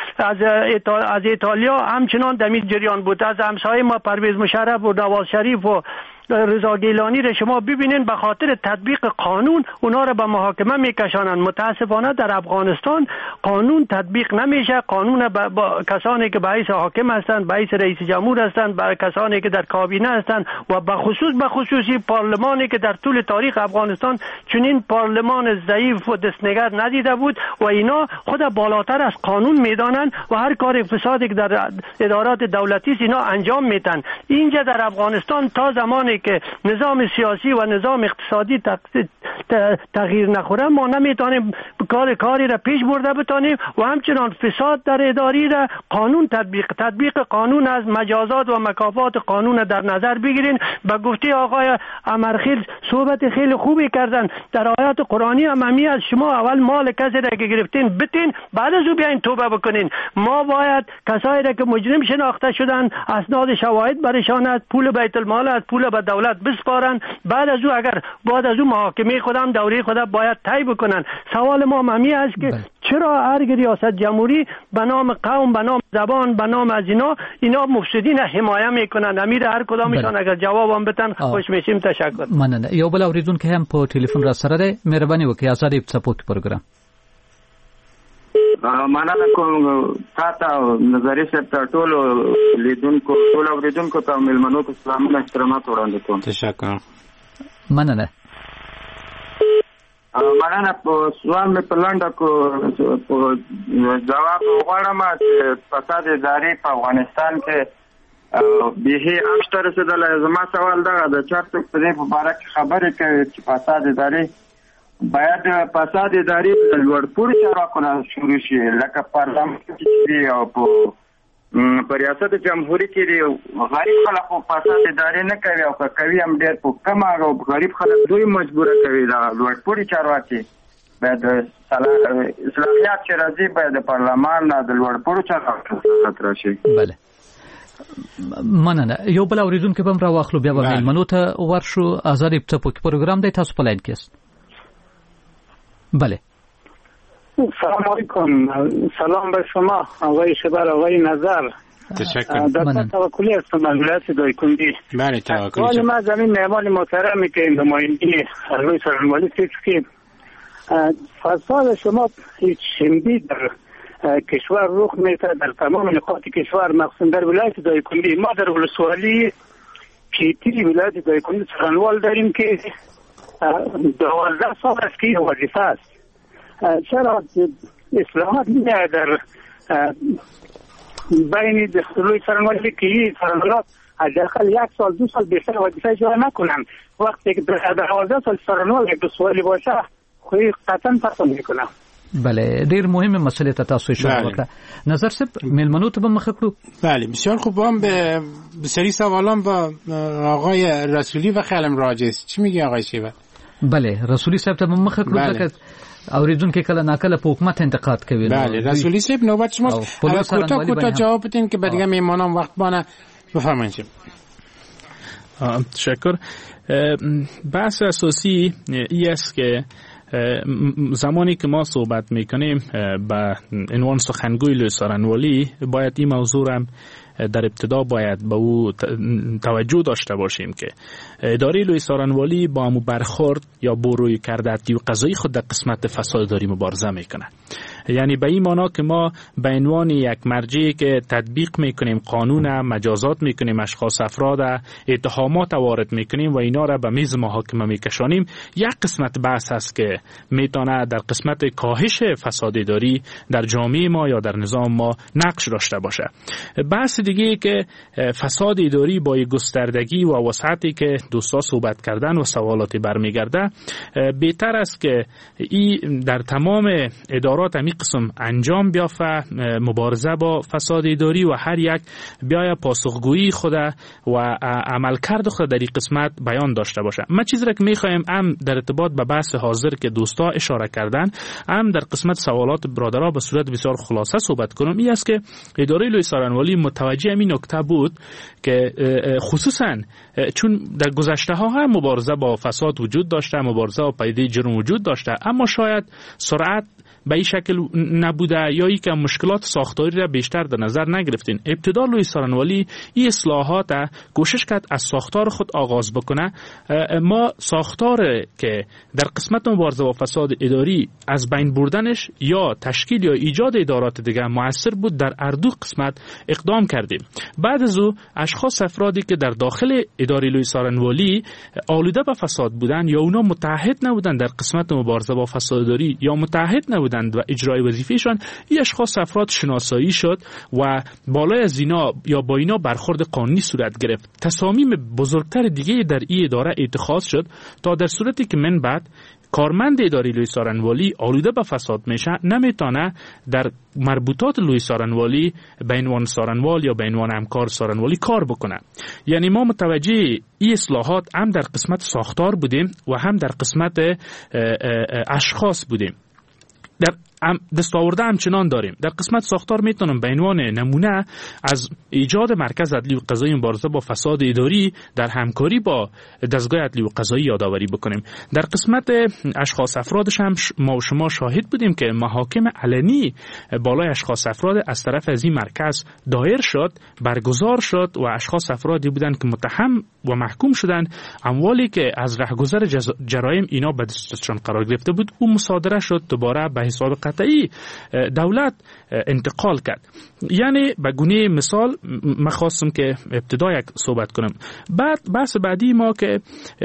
[SPEAKER 17] از ایتالیا همچنان در این جریان بود، از همسایه ما پرویز مشرف و نواز شریف و رضا گیلانی را شما ببینین به خاطر تطبیق قانون اونا را به محاکمه میکشانند. متاسفانه در افغانستان قانون تطبیق نمیشه. قانون با کسانی که به حیث حاکم هستند، به حیث رئیس جمهور هستند، به کسانی که در کابینه هستند و به خصوصی پارلمانی که در طول تاریخ افغانستان چنین پارلمان ضعیف و دستنگر ندیده بود و اینا خود بالاتر از قانون میدانند و هر کار فسادی که در ادارات دولتی است اینا انجام میدن. اینجا در افغانستان تا زمانی که نظام سیاسی و نظام اقتصادی تغییر نخوره ما نمیتونیم کاری را پیش برده بتانیم و همچنان فساد در اداری را قانون تطبیق قانون از مجازات و مکافات قانون در نظر بگیرین. به گفته آقای امرخیل صحبت خیلی خوبی کردن. در آیات قرآنی هم همی از شما اول مال کسی را که گرفتین بتین، بعد از او بیاین توبه بکنین. ما باید کسایی را که مجرم شناخته شدن اسناد شواهد برشان از پول بیت المال از پول به دولت بسپارن، بعد از او محاکمه خودم دوره خودم باید طی بکنن. سوال ما همی است که چرا هر ریاست جمهوری به نام قوم، به نام زبان، به نام از اینا مفسدین حمایه میکنن؟ امیر هر کدامشان اگر جوابم بدن خوش میشیم. تشکر.
[SPEAKER 8] مننه. یو بل اوریدونکو هم په ټلیفون را سره دی، مهرباني وکړئ آزاد ابتساپوت پروګرام.
[SPEAKER 18] مننه کوم تاسو نظری سره ټول اوریدونکو ته ملمنو ته سلام احترامات وړاندې کوم.
[SPEAKER 10] تشکر.
[SPEAKER 8] مننه.
[SPEAKER 18] مننه. په سوال مې په لنډه کو جواب غواړم چې فساد اداري په افغانستان کې به هیڅ رسیدلی. زما سوال دا د چارت په دې مبارک خبرې کوي چې فساد اداري باید فساد اداري لوړ پوړ چارواکو شروع شي، لکه پارلمان کې دی او په ریاست جمهوریت کې دی. غریب خلک خو فساد اداري نه کوي او کوي هم ډېر په کم او غریب خلک دوی مجبوره کوي. دا لوړ پوړ چارواکي باید اصلاحیات چې راځي باید د پارلمان د لوړ پوړ چارواکو راشي.
[SPEAKER 8] بله مننه. یو بل اوریدونکو به را واخلو بیا به مېلمنو ته ورشو. آزاد ابتساپوت پروګرام دی، تاسو په لاین کې است. بله.
[SPEAKER 17] سلام علیکم. سلام به شما آقای شبر، آقای نظر.
[SPEAKER 10] تشکر.
[SPEAKER 17] دکتر توکلی هستم از ولایت دایکنډي.
[SPEAKER 10] بله توکلی.
[SPEAKER 17] ولی ما زمین مهمان محترمی که نماینده لوی سارنوالی که فساد شما هیچ شنبی در کشور رخ میده، در تمام نقاط کشور مخصوصا در ولایت دایکنډي. ما در ولسوالی کیتی ولایت دایکنډي سارنوال داریم که 12 سال است که وظیفه است. چرا اصلاحات نمیاد در بین لوی سارنوالی که سارنوال حداقل 1 سال 2 سال بیشتر وظیفه اجرا نکنن؟ وقتی که 12 سال سارنوال یک سوالی باشه خو قطعا پسند میکنم.
[SPEAKER 8] بله ډیر مهمه مسئله ته تاسو اشاره وکړه. نظر صاحب ملمنو ته به مخ کړو.
[SPEAKER 10] بله بسیار خوب. هم به سری سوالام با آقای رسولی و خیلی راجع است. چی میگی آقای شیبه؟
[SPEAKER 8] بله رسولی صاحب ته مخ کړو ځکه اوریدونکو کله ناکله په حکومت انتقاد کوي.
[SPEAKER 10] بله رسولی صاحب نوبت شماست. کوتاه جواب بدین که بعد دیگه میمانم وقت بانه بفرمایید.
[SPEAKER 11] تشکر. بحث اساسی این است که زمانی که ما صحبت میکنیم به عنوان سخنگوی لوی سارنوالی باید این موضوع هم در ابتدا باید به او توجه داشته باشیم که اداره لوی سارنوالی با امو برخورد یا بروی کردتی و قضایی خود در قسمت فساد اداری مبارزه میکنه. یعنی به این معنا که ما به عنوان یک مرجعی که تطبیق میکنیم قانون، مجازات میکنیم اشخاص افراد، اتهامات وارد میکنیم و اینا را به میز محاکمه میکشانیم، یک قسمت بحث هست که میتونه در قسمت کاهش فساد اداری در جامعه ما یا در نظام ما نقش داشته باشه. بحث دیگه که فساد اداری با گستردگی و وسعتی که دوستا صحبت کردن و سوالاتی برمیگرده، بهتر است که این در تمام ادارات همی قسم انجام بیافته، مبارزه با فساد اداری و هر یک بیاید پاسخگویی خود و عملکرد خود در این قسمت بیان داشته باشه. ما چیزی را که میخوایم هم در ارتباط به بحث حاضر که دوستا اشاره کردن، هم در قسمت سوالات برادرها به صورت بسیار خلاصه صحبت کنم، این است که اداره لوی سارنوالی متوجه همین نکته بود که خصوصا چون در گذشته ها هم مبارزه با فساد وجود داشته، مبارزه با پدیده جرم وجود داشته، اما شاید سرعت به این شکل نبوده یا ای که مشکلات ساختاری را بیشتر در نظر نگرفتین. ابتدا لوی سارنوالی این اصلاحات کوشش کرد از ساختار خود آغاز بکنه. ما ساختار که در قسمت مبارزه با فساد اداری از بین بردنش یا تشکیل یا ایجاد ادارات دیگه موثر بود، در هر دو قسمت اقدام کردیم. بعد از او اشخاص افرادی که در داخل اداره لوی سارنوالی آلوده به فساد بودند یا اونا متعهد نبودند در قسمت مبارزه با فساد اداری یا متعهد نبودند و اجرای وظیفهشان، این اشخاص افراد شناسایی شد و بالای از اینا یا با اینا برخورد قانونی صورت گرفت. تصامیم بزرگتر دیگه در این اداره اتخاذ شد تا در صورتی که من بعد کارمند اداره لوی سارنوالی آلوده به فساد میشه، نمیتونه در مربوطات لوی سارنوالی به عنوان سارنوال یا به عنوان همکار سارنوالی کار بکنه. یعنی ما متوجه این اصلاحات هم در قسمت ساختار بودیم و هم در قسمت اشخاص بودیم. در دستاورده همچنان داریم. در قسمت ساختار میتونم به عنوان نمونه از ایجاد مرکز عدلی و قضایی مبارزه با فساد اداری در همکاری با دستگاه عدلی و قضایی یادآوری بکنیم. در قسمت اشخاص افرادش هم ما و شما شاهد بودیم که محاکم علنی بالای اشخاص افراد از طرف از این مرکز دایر شد، برگزار شد و اشخاص افرادی بودند که متهم و محکوم شدند. اموالی که از رهگذر جرایم اینا به دستشان قرار گرفته بود او مصادره شد، دوباره به حساب قطعی دولت انتقال کرد. یعنی به گونه مثال من خواستم که ابتدا یک صحبت کنم. بعد بحث بعدی ما که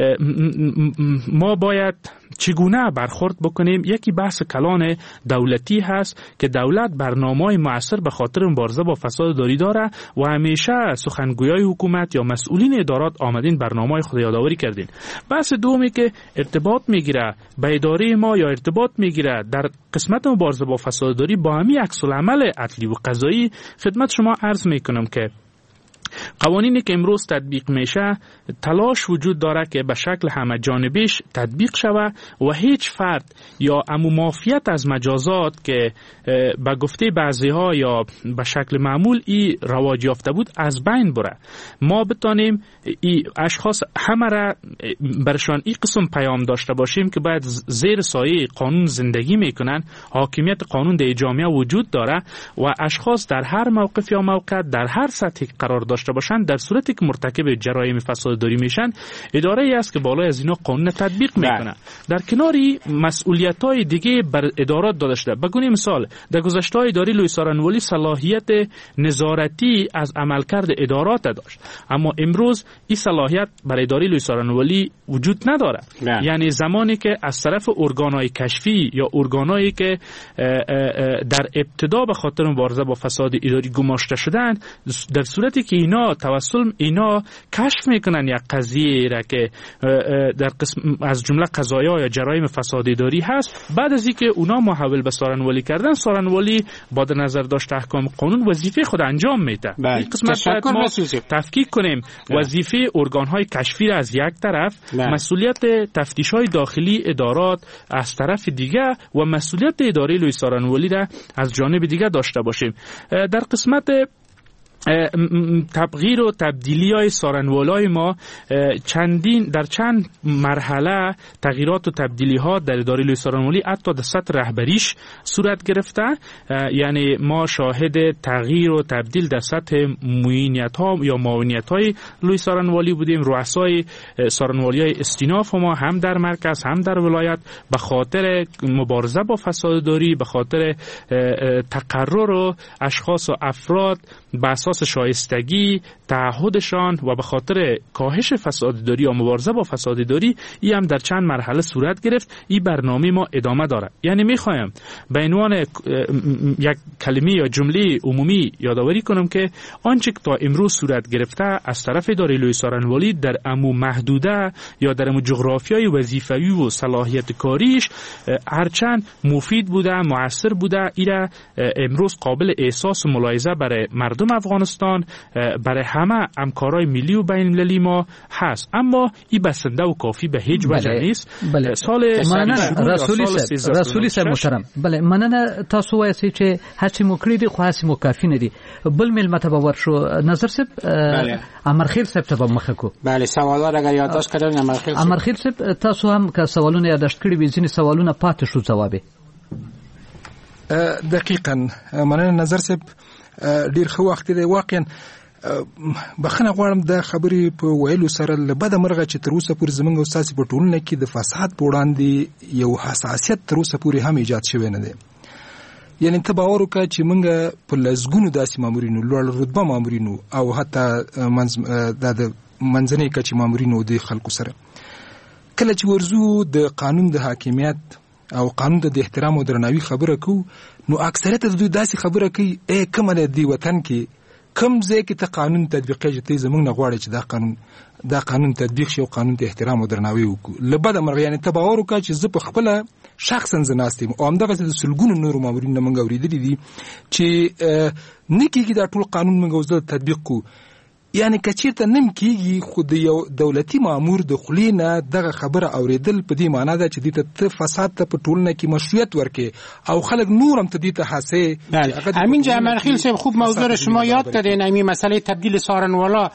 [SPEAKER 11] ما باید چگونه برخورد بکنیم، یکی بحث کلان دولتی هست که دولت برنامه‌های مؤثر به خاطر مبارزه با فساد اداری داره و همیشه سخنگویای حکومت یا مسئولین ادارات آمدین برنامه‌های خود یادآوری کردین. بحث دومی که ارتباط میگیره به اداره ما یا ارتباط میگیره در قسمت مبارزه با فساد اداری با همین عکس العمل عدلی و قضایی، خدمت شما عرض میکنم که قوانینی که امروز تطبیق میشه تلاش وجود داره که به شکل همه جانبیش تطبیق شود و هیچ فرد یا مافیت از مجازات که به گفته بعضی ها یا به شکل معمول ای رواج یافته بود از بین بره. ما بتانیم ای اشخاص همه را برشان ای قسم پیام داشته باشیم که باید زیر سایه قانون زندگی میکنن، حاکمیت قانون در جامعه وجود داره و اشخاص در هر موقف یا موقع در هر سطحی قرار داشته باشند در صورتی که مرتکب جرایم فساد اداری میشن، اداره ای است که بالای از اینا قانون تطبیق میکنه. در کناری مسئولیت‌های دیگه بر ادارات داده شده. بگونیم مثال در گذشته اداره لوی سارنوالی صلاحیت نظارتی از عملکرد ادارات داشت، اما امروز این صلاحیت بر اداره لوی سارنوالی وجود نداره. یعنی زمانی که از طرف ارگان‌های کشفی یا ارگان‌هایی که در ابتدا به خاطر مبارزه با فساد اداری گماشته شدند، در صورتی که اینا توسل اینا کشف میکنن یک قضیه را که در قسم از جمله قضایا یا جرایم فساد اداری هست، بعد از اینکه اونا محول به سارنوالی کردن، سارنوالی با در نظر داشت احکام قانون وظیفه خود انجام میده. این قسمت باید ما تفکیک کنیم. وظیفه ارگان‌های کشفی را از یک طرف، مسئولیت تفتیش‌های داخلی ادارات از طرف دیگه و مسئولیت اداره لوی سارنوالی را از جانب دیگه داشته باشیم. در قسمت تغییر و تبدیلی های سارنوالای ما در چند مرحله تغییرات و تبدیلی ها در اداره لوی سارنوالی حتی در سطح رهبریش صورت گرفته. یعنی ما شاهد تغییر و تبدیل در سطح معینیت ها یا معاونیت های لوی سارنوالی بودیم. رؤسای سارنوالی های استیناف ما هم در مرکز هم در ولایت به خاطر مبارزه با فسادداری، به خاطر تقرر اشخاص و افراد به اساس شایستگی تعهدشان و به خاطر کاهش فسادداری یا مبارزه با فسادداری این هم در چند مرحله صورت گرفت. این برنامه ما ادامه داره. یعنی میخوایم به عنوان یک کلمه یا جمله عمومی یادآوری کنم که آنچه که تا امروز صورت گرفته از طرف اداره لوی سارنوالی در امو محدوده یا در امو جغرافیای وظیفه‌ای و صلاحیت کاریش هرچند مفید بوده، مؤثر بوده، ایره امروز قابل احساس و ملاحظه برای مردم افغانستان، برای همه همکارای ملی و بین المللی ما هست. اما این بسنده و کافی به هیچ وجه نیست.
[SPEAKER 8] سال رسولی صاحب محترم، بله مننه تاسو وایي چې هڅه مو کړې دي خو هڅه مو کافي نه دي. بل ملمه ته باور شو نظر صاحب امرخیل صاحب ته مخه کو.
[SPEAKER 10] بله سوالات اگر یادداشت کړل
[SPEAKER 8] امرخیل صاحب تاسو هم که سوالونه یادداشت کړی وي ځینې سوالونه پاتې شو جواب
[SPEAKER 12] دقیقاً مننه نظر صاحب ډیر ښه وخت دی. واقعا بخنه غواړم د خبرې په ویلو سره له بده مرغه چې تر اوسه پورې زموږ استاد په ټولنه کې د فساد په وړاندې یو حساسیت تر اوسه پورې هم ایجاد شوی نه دی. یعنی ته باور وکړه چې موږ په لزګونو داسې مامورینو، لوړ رتبه مامورینو او حتی د منځنۍ کچې مامورینو د خلکو سره کله چې ورزو د قانون د حاکمیت او قانون د احترام او درناوي خبره کو، نو اکثریت د دوی داسې خبره کوي کومه د وطن کې کم ځای کې ته قانون تطبیقېږي، ته زموږ نه غواړي چې دا قانون تطبیق شي او قانون ته احترام او درناوي وکړو. له بده مرغه یعنې ته باور وکړه چې زه په خپله شخصا زه ناست یم او همدغسې د سلګونو نورو مامورینو نه موږ اورېدلي دي چې نه کېږي دا ټول قانون موږ اوس تطبیق کړو. یعنی که چیرته نم کېږي خو د یو دولتي مامور د خولې نه دغه خبره اورېدل په دې معنا ده چې دې ته فساد ته په ټولنه کې مشروعیت ورکړي او خلک نور هم ته دې ته هڅې.
[SPEAKER 10] امین جمرخیل صاحب خوب موضوع شما یاد کردین، همین مسئله تبدیل سارنوالا.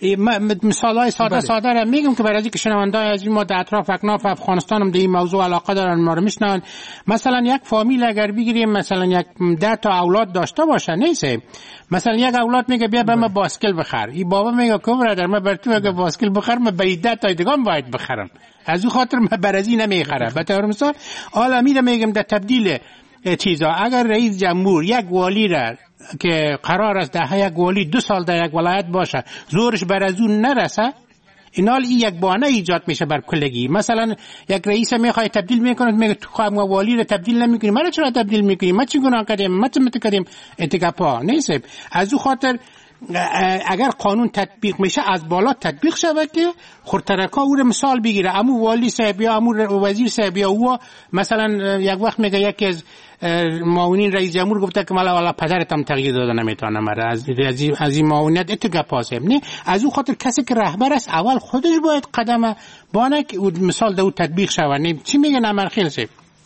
[SPEAKER 10] مثالای ساده را میگم که برای اینکه شنونده‌های از ما در اطراف اکناف افغانستان هم به این موضوع علاقه دارن ما رو میشنون. مثلا یک فامیل اگر بگیریم مثلا یک 10 تا اولاد داشته باشه، نیست مثلا یک اولاد میگه بیا به من باسکل بخر، این بابا میگه که برادر من بر تو اگه باسکل بخر من برای 10 تا دیگه باید بخرم، از اون خاطر من برازی نمیخره. به طور مثال حالا میگم در تبدیل چیزا اگر رئیس جمهور یک والی را که قرار است ده یک والی 2 سال در یک ولایت باشه زورش بر از اون نرسه، اینال این یک بهانه ایجاد میشه بر کلگی. مثلا یک رئیس میخواد تبدیل میکنه، میگه تو خواهم والی رو تبدیل نمیکنی، من چرا تبدیل میکنی، من چی گناه کردم، من چی کردم، اتکاپا نیست. از اون خاطر اگر قانون تطبیق میشه از بالا تطبیق شود که خورترکا او رو مثال بگیره. امو والی صاحب یا امو وزیر صاحب یا او مثلا یک وقت میگه یکی از معاونین رئیس جمهور گفته که والا پدرتم تغییر داده نمیتونه مره از این معاونیت اتکاپا صاحب نه. از اون خاطر کسی که رهبر است اول خودش باید قدم بانه که مثال دو تطبیق شود. چی میگن امرخیل صاحب؟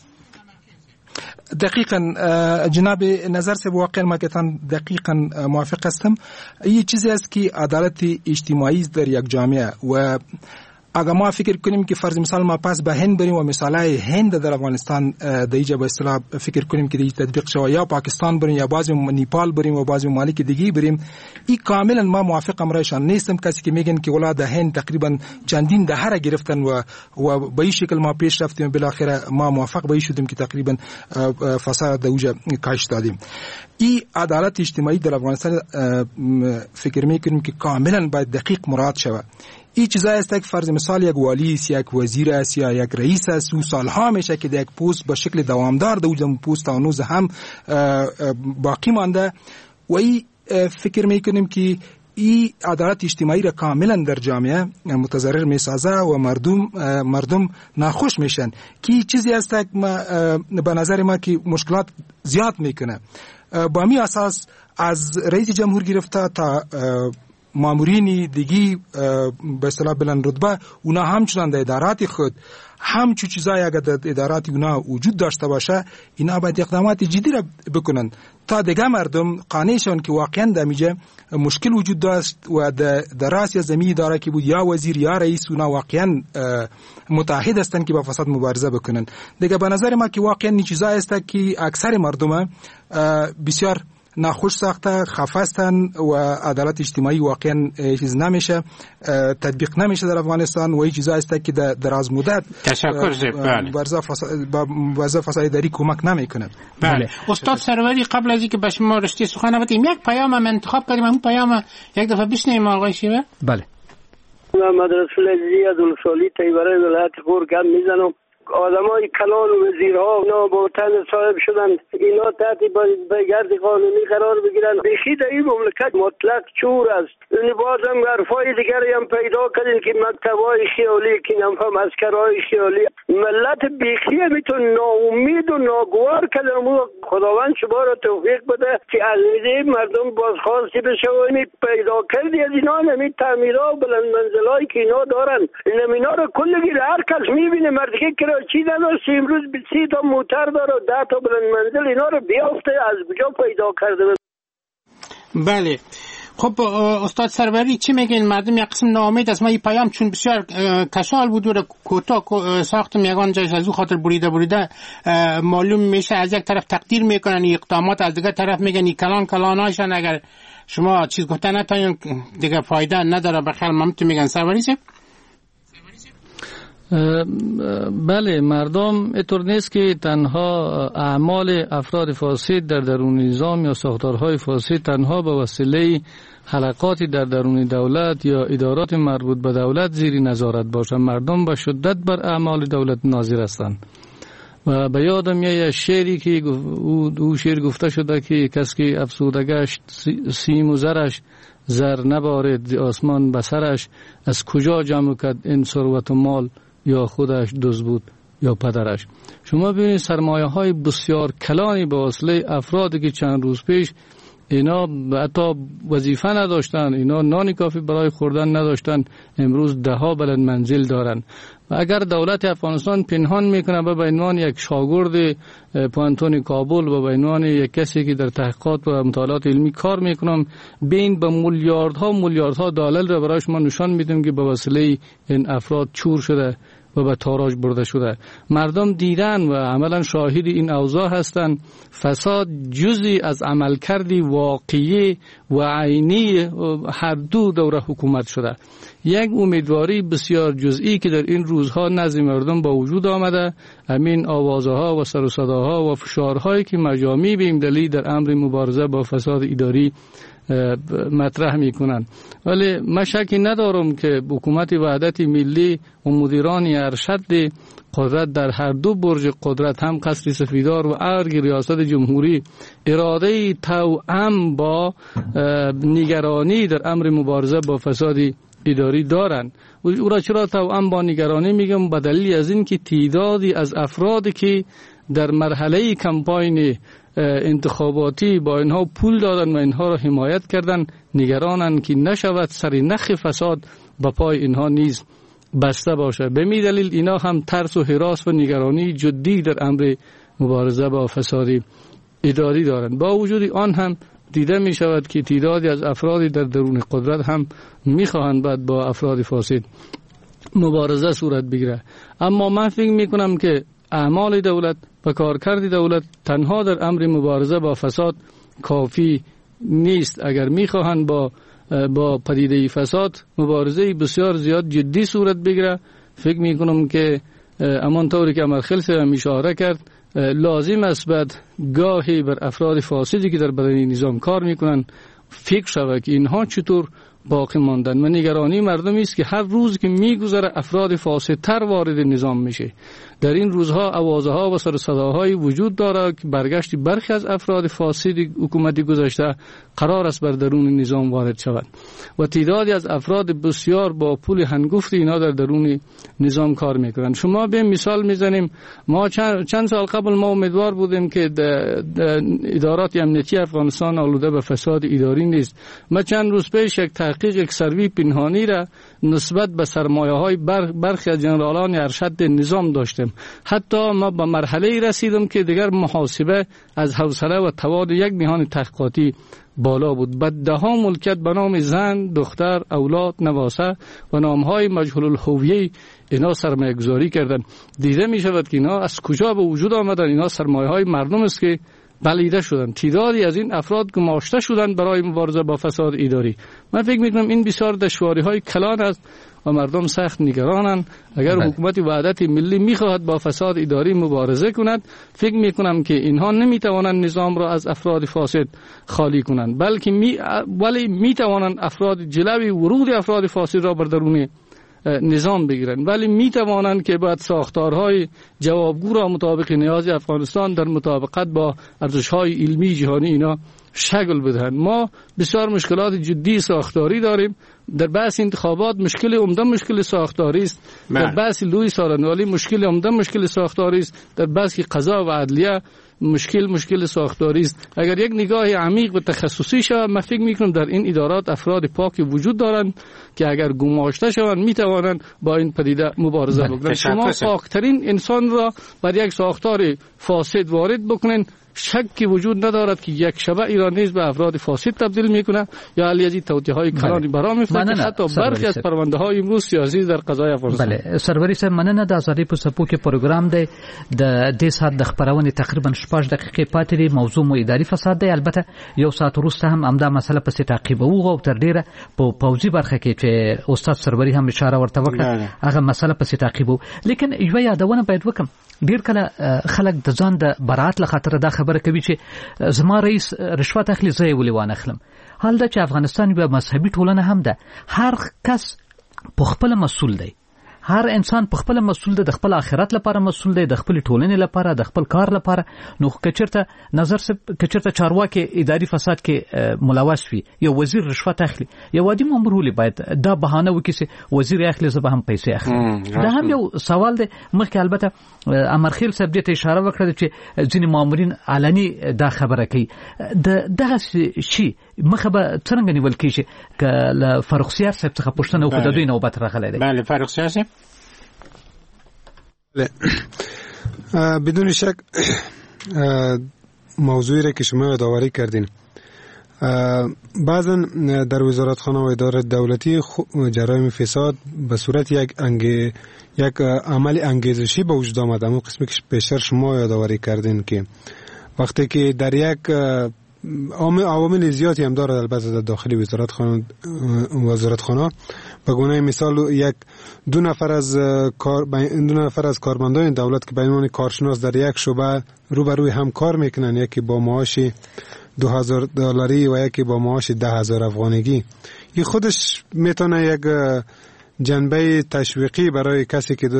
[SPEAKER 12] دقیقاً جناب نظر صاحب واقعا ما کتان دقیقاً موافق هستم. یه چیزی است که عدالت اجتماعی در یک جامعه و اگر ما فکر کنیم که فرض مثال ما پس به هند بریم و مثالای هند در افغانستان دیگه به اصطلاح فکر کنیم که دیگه تطبیق شود، یا پاکستان بریم یا بعضی نیپال بریم و بعضی ممالک دیگه بریم، این کاملا ما موافقم رایشان نیستم. کسی که میگن که ولاد هند تقریبا چندین دهه گرفتن و به این شکل ما پیش رفتیم، بالاخره ما موافق به این شدیم که تقریبا فساد اوجه کاهش دادیم. این عدالت اجتماعی در افغانستان فکر میکنیم که کاملا باید دقیق مراعات شود. این چیزایی است که فرض مثال یک والی است، یک وزیر است یا یک رئیس است و سالها میشه که یک پست به شکل دوامدار در اون پست هنوز هم باقی مانده و این فکر میکنیم که این عدالت اجتماعی را کاملا در جامعه متضرر میسازه و مردم ناخوش میشن که چیزی است که به نظر ما که مشکلات زیاد میکنه. با می اساس از رئیس جمهور گرفته تا مامورین دیگی به اصطلاح بلند رتبه اونا همچنان در ادارات خود همچون چیزایی اگر در ادارات اونا وجود داشته باشه، اینا باید اقدامات جدی را بکنن تا دیگه مردم قانعشون که واقعا دمیجه مشکل وجود داشت و در راس زمین اداره که بود یا وزیر یا رئیس اونا واقعا متحد هستن که با فساد مبارزه بکنن. دیگه به نظر ما که واقعا این چیزا است که اکثر مردم بسیار ناخوش ساخته، خفه هستن و عدالت اجتماعی واقعا چیز نمیشه، تطبیق نمیشه در افغانستان و این چیزا است که در دراز مدت مبارزه فساد اداری کمک نمیکنه.
[SPEAKER 10] بله استاد سروری، قبل از اینکه به شما رشته سخن بدیم یک پیام من انتخاب کردیم، اون پیام یک دفعه بشنویم آقای شیوه.
[SPEAKER 13] بله.
[SPEAKER 19] محمد رسول عزیزی از اولسالی طیبره ولایت غور گم میزنم. آدمای کلان و وزیرها اونا با وطن صاحب شدن، اینا تحت گرد قانونی قرار بگیرن. بخی در این مملکت مطلق چور است. این بازم حرفای دیگری هم پیدا کردین که مکتبای خیالی، که نمفهم اسکرهای خیالی، ملت بخی میتون ناامید و ناگوار کردن. خداوند شما را توفیق بده که از میده مردم بازخواستی بشه و این پیدا کردی از اینا نمی تعمیرها و بلند منزلایی که اینا دارن، اینا رو کلگی هر کس میبینه مردی که چی نداشت امروز 30 تا موتر داره و 10 تا بلند منزل، اینا رو بیافته از کجا پیدا کرده.
[SPEAKER 10] بله خب استاد سروری چی میگین؟ مردم یک قسم ناامید است. ما این پیام چون بسیار کسال بود و کوتاه ساختم یگان جایش از او خاطر بریده معلوم میشه. از یک طرف تقدیر میکنن اقدامات، از دیگه طرف میگن کلاناشان اگر شما چیز گفتن نتایین دیگه فایده نداره. بخیر ممتو میگن سروری چه؟
[SPEAKER 13] بله، مردم اینطور نیست که تنها اعمال افراد فاسد در درون نظام یا ساختارهای فاسد تنها به وسیله حلقاتی در درون دولت یا ادارات مربوط به دولت زیر نظارت باشند. مردم به شدت بر اعمال دولت ناظر هستند. و به یادم یه شعری که او شعر گفته شده که کسی که افسوده گشت سیم و زرش، زر نبارد آسمان بسرش، از کجا جمع کرد این ثروت و مال، یا خودش دزد بود یا پدرش. شما ببینید سرمایه های بسیار کلانی به واسطه افرادی که چند روز پیش اینا حتی وظیفه نداشتن، اینا نانی کافی برای خوردن نداشتن، امروز 10 بلند منزل دارن. و اگر دولت افغانستان پنهان میکنه به عنوان یک شاگرد پوانتون کابل و به عنوان یک کسی که در تحقیقات و مطالعات علمی کار میکنم، بین به میلیاردها دلار را برای شما نشان میدم که به وسیله این افراد چور شده و به تاراج برده شده. مردم دیدن و عملا شاهد این اوضاع هستند. فساد جزئی از عملکرد واقعی و عینی هر دو دوره حکومت شده. یک امیدواری بسیار جزئی که در این روزها نزد مردم با وجود آمده، همین آوازها و سر و صداها و فشارهایی که مجامع به این دلیل در امر مبارزه با فساد اداری مطرح میکنن. ولی من شکی ندارم که حکومت وحدت ملی و مدیران ارشد قدرت در هر دو برج قدرت، هم قصر سفیدار و ارگ ریاست جمهوری، اراده توأم با نگرانی در امر مبارزه با فساد اداری دارند. او را چرا توأم با نگرانی میگم؟ به دلیل از این که تعدادی از افرادی که در مرحله کمپاین انتخاباتی با اینها پول دادن و اینها را حمایت کردن، نگرانند که نشود سر نخ فساد به پای اینها نیز بسته باشه. به می دلیل اینا هم ترس و هراس و نگرانی جدی در امر مبارزه با فساد اداری دارند. با وجود آن هم دیده می شود که تعدادی از افرادی در درون قدرت هم می خواهند بعد با افراد فاسد مبارزه صورت بگیره. اما من فکر می کنم که اعمال دولت و کارکرد دولت تنها در امر مبارزه با فساد کافی نیست. اگر میخواهند با پدیده فساد مبارزه بسیار زیاد جدی صورت بگیره، فکر میکنم که همانطوری که امرخیل هم اشاره کرد، لازم است بعد گاهی بر افراد فاسدی که در بدن نظام کار میکنن فکر شود که اینها چطور باقی ماندن. و نگرانی مردمی است که هر روز که میگذره افراد فاسدتر وارد نظام میشه. در این روزها آوازها و سر صداهای وجود داره که برگشت برخی از افراد فاسد حکومتی گذشته قرار است بر درون نظام وارد شود و تعدادی از افراد بسیار با پول هنگفت اینا در درون نظام کار میکنن. شما به مثال میزنیم، ما چند سال قبل ما امیدوار بودیم که ادارات امنیتی افغانستان آلوده به فساد اداری نیست. ما چند روز پیش یک تحقیق یک سروی پنهانی را نسبت به سرمایه‌های برخی از جنرالان ارشد نظام داشتیم. حتی ما به مرحله رسیدم که دیگر محاسبه از حوصله و توان یک میهن تحقیقاتی بالا بود. بدها ملکیت به نام زن، دختر، اولاد، نواسه و نامهای مجهول الهویه اینا سرمایه گذاری کردن. دیده می شود که اینا از کجا به وجود آمدن. اینا سرمایه های مردم است که بلیده شدن. تعدادی از این افراد گماشته شدند برای مبارزه با فساد اداری. من فکر می کنم این بسیار دشواری های کلان است و مردم سخت نگرانند. اگر حکومت وحدت ملی میخواهد با فساد اداری مبارزه کند، فکر میکنم که اینها نمیتوانند نظام را از افراد فاسد خالی کنند، بلکه ولی میتوانند افراد جلوی ورود افراد فاسد را بر درون نظام بگیرند، ولی میتوانند که بعد ساختارهای جوابگو را مطابق نیاز افغانستان در مطابقت با ارزش‌های علمی جهانی اینا شکل بدهند. ما بسیار مشکلات جدی ساختاری داریم. در بحث انتخابات مشکل عمده مشکل ساختاری است. در بحث لوی سالنوالی مشکل عمده مشکل ساختاری است. در بحث قضا و عدلیه مشکل ساختاری است. اگر یک نگاه عمیق و تخصصی شود، من فکر میکنم در این ادارات افراد پاکی وجود دارند که اگر گماشته شوند میتوانند با این پدیده مبارزه بکنند. شما پاکترین انسان را بر یک ساختار فاسد وارد بکنین، شکی وجود ندارد که یک شبه ایران نیز به افراد فاسد تبدیل میکنه یا علی از توطئه‌های کلانی برا میفته که حتی برخی از پرونده های امروز سیاسی در قضای افغانستان.
[SPEAKER 8] بله سروری صاحب مننه د ازادي په سپو کې پروګرام دی د دې سات د خبرونه تقریبا 6 دقیقې پاتې دي. موضوع مو اداري فساد دی. البته یو سات وروسته هم امدا مسله پسې تعقیبوو او تر ډیره په پوځي برخه کې چې استاد سروری هم اشاره ورته وکړه هغه مسله پسې تعقیبو. لیکن یو یادونه باید وکم، ډیر کله خلک د ځان د برات له خاطر دا خبره کوي چې زما رئیس رشوت اخلي زه یې ولې وانه اخلم. حال دا چې افغانستان یو مذهبي ټولنه هم ده، هر کس په خپل مسؤل دی، هر انسان په خپل مسؤل دی، د خپل آخرت لپاره مسؤل دی، د خپل ټولنې لپاره، د خپل کار لپاره. نو کچرته نظر سب کچرته چارواکي اداري فساد کې ملوث وي، یو وزیر رشوت اخلي، یو عادي مامور ولې باید دا بهانه وکړي چې وزیر اخلي زه به هم پیسې اخلم. دا هم یو سوال دی. مخکې البته امرخیل صاحب دې ته اشاره وکړه چې ځینې مامورین علني دا خبره کوي. دغه شی مخه به څنګه نیول کېږي که له فاروق سیار صاحب څخه پوښتنه وکړو د دوی نوبت راغلی دی؟
[SPEAKER 10] بله فاروق سیار صاحب.
[SPEAKER 14] بدون شک موضوعی را که شما یادآوری کردین، بعضا در وزارتخانه و اداره دولتی جرایم فساد به صورت یک عمل انگیزشی به وجود آمد. اما قسمی که پیشتر شما یادآوری کردین که وقتی که در یک عوامل زیادی هم دارد، البته در داخل وزارتخانه به گونه مثال دو نفر از کارمندان دولت که به عنوان کارشناس در یک شعبه روبروی هم کار میکنن، یکی با معاش $2000 و یکی با معاش 10,000 افغانیگی. این خودش میتونه یک جنبه تشویقی برای کسی که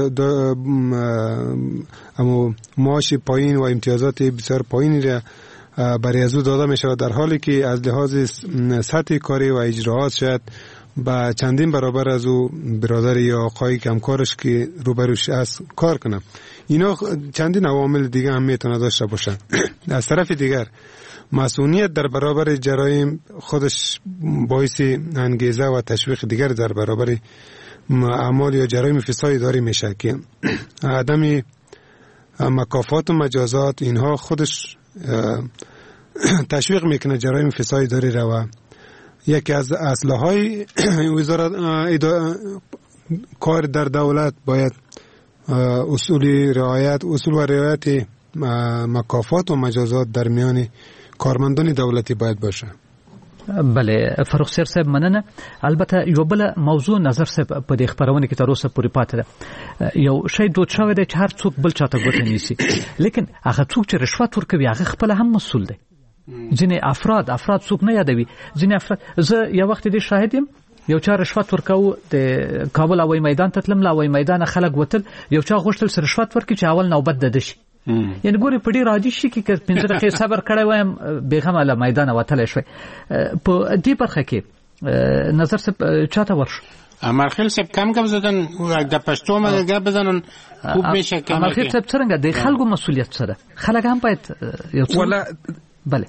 [SPEAKER 14] معاش پایین و امتیازات بسیار پایینی را برای از او داده می شود، در حالی که از لحاظ سطح کاری و اجراعات شاید با چندین برابر از او برادر یا آقایی که همکارش که روبروش از کار کنه. اینا چندین عوامل دیگه هم میتونه داشته باشن. از طرف دیگر مسئولیت در برابر جرایم خودش باعث انگیزه و تشویق دیگر در برابر اعمال یا جرایم فساد اداری میشه که عدم مکافات و مجازات اینها خودش تشویق میکنه جرایم فساد اداری را. و یکی از اصلهای وزارت کار در دولت باید اصول و رعایت مکافات و مجازات در میان کارمندان دولتی باید باشه.
[SPEAKER 8] بله فاروق سیر صاحب مننه. البته یو بل موضوع نظر صاحب په دې خبرونه کې تر اوسه پورې پاتې ده. یو شی دوت شوی دی چې هر څوک بل چاته ګوته نیسي، لیکن هغه څوک چې رشوت ورکوي هغه خپل هم مسؤل دی. ځینې افراد څوک نه یادوي. ځینې افراد، زه یو وخت دې شاهد یم، یو چا رشوت ورکاو د کابل هوایي میدان ته تلم، له هوایي میدانه خلک وتل، یو چا غوښتل چې رشوت ورکړي چې اول نوبت د ده شي. یعنې ګورې په ډېر عادي شي کې که 15 دقیقې صبر کړی وایم بېغمه له میدانه وتلی شوی. په دې برخه کې نظر صاحب چاته ورشو؟
[SPEAKER 10] امرخیل صاحب کم گپ زدن د پښتو باندې گپ بزنن خوب میشه.
[SPEAKER 8] امرخیل صاحب څنګه د خلکو مسؤلیت سره خلک هم باید یو څه بله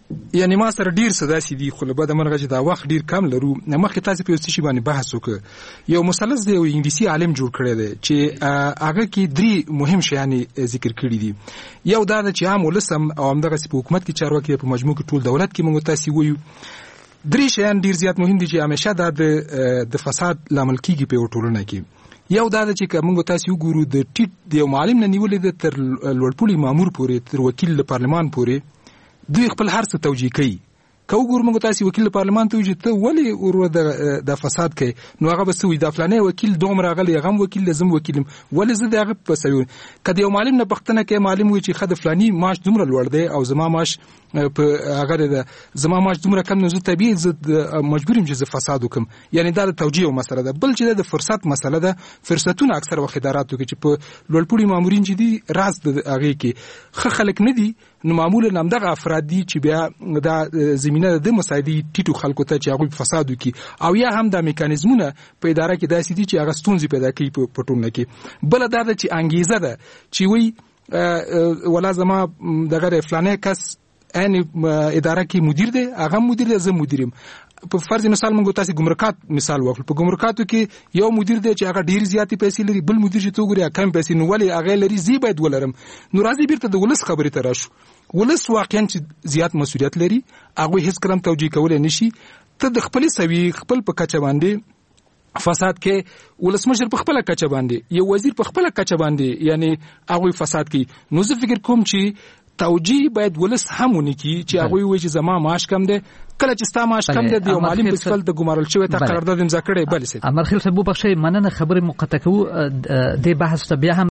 [SPEAKER 12] یعنی ما سره ډیر څه داسې دي خو له بده مرغه چې دا وخت ډیر کم لرو. مخکې تاسو په یو څه باندې بحث وکړ. یو مثلث دی، یو انګلیسي عالم جوړ کړی دی چې هغه کې 3 مهم شیان ذکر کړي دي. یو دا چې عام ولسم او همدغه په حکومت کې چارواکي په مجموع کې ټول دولت کې موږ تاسو وایو 3 شیان ډیر زیات مهم دي چې همیشه د فساد لامل کیږي په ټولنه کې. یو دا چې موږ تاسو وګورو د ټیټ د معلم نه نیولې د تر لوړپوړي مامور پورې تر وکیل پارلمان پورې دوی خپل هر څه توجیه کوي. که وګورو موږ تاسو وکیل پارلمان ته وځي ته ولی ور د فساد کوي نو هغه بس وي د فلانه وکیل دوم راغلی غم وکیل لازم وکیلم ولی زه دغه پسوي. کله یو معلم نه پختنه کوي معلم وي چې خد فلانی معاش دومره لوړ دی او زما معاش په هغه زما معاش دومره کم نو زه طبيعي زه مجبورم چې زه فساد وکم. یعنی دا د توجیه مسله ده. بل چې د فرصت مسله ده. فرصتونه اکثر وخت اداراتو کې چې په لوړپوړي مامورین چې دي راز د هغه کې خه خلک نه دي نو معمولا نامدغه افراد دي چې بیا د زمينه د مساعدي ټیټو خلکو ته چې هغه فساد وکي او یا هم د میکانیزمونه په اداره کې داسې دي چې هغه ستونزې پیدا کوي په ټولنه کې. بل دا چې انګیزه ده چې وی ولا زما دغه فلانه کس ان اداره کې مدیر دی هغه مدیر دی زه مدیرم. په فرض مثال موږ تاسو ګمرکات مثال وکړو. په ګمرکاتو کې یو مدیر دی چې هغه ډیر زیاتې پیسې لري بل مدیر چې توګوري کم پیسې نو ولی هغه لري زی باید ولرم. نو راځي بیرته د ولس خبرې ته راشو. ولس واقعا چې زیات مسؤلیت لري هغه هیڅ کلم توجیه کول نه شي. ته د خپل سوي خپل په کچه باندې فساد کې ولسمشر په خپل کچه باندې یو وزیر په خپل کچه باندې یعنی هغه فساد کوي. نو زه فکر کوم چې توجیه باید ولس همونی کی چې هغه وایي چې زما معاش کم دی کله چې ستا معاش کم دی یو معلم په خپل د ګمارل شوی ته قرارداد امضا کړي. بل څه
[SPEAKER 8] امر خیل ته بو بخښي مننه خبره مقطع کوو د بحث ته بیا هم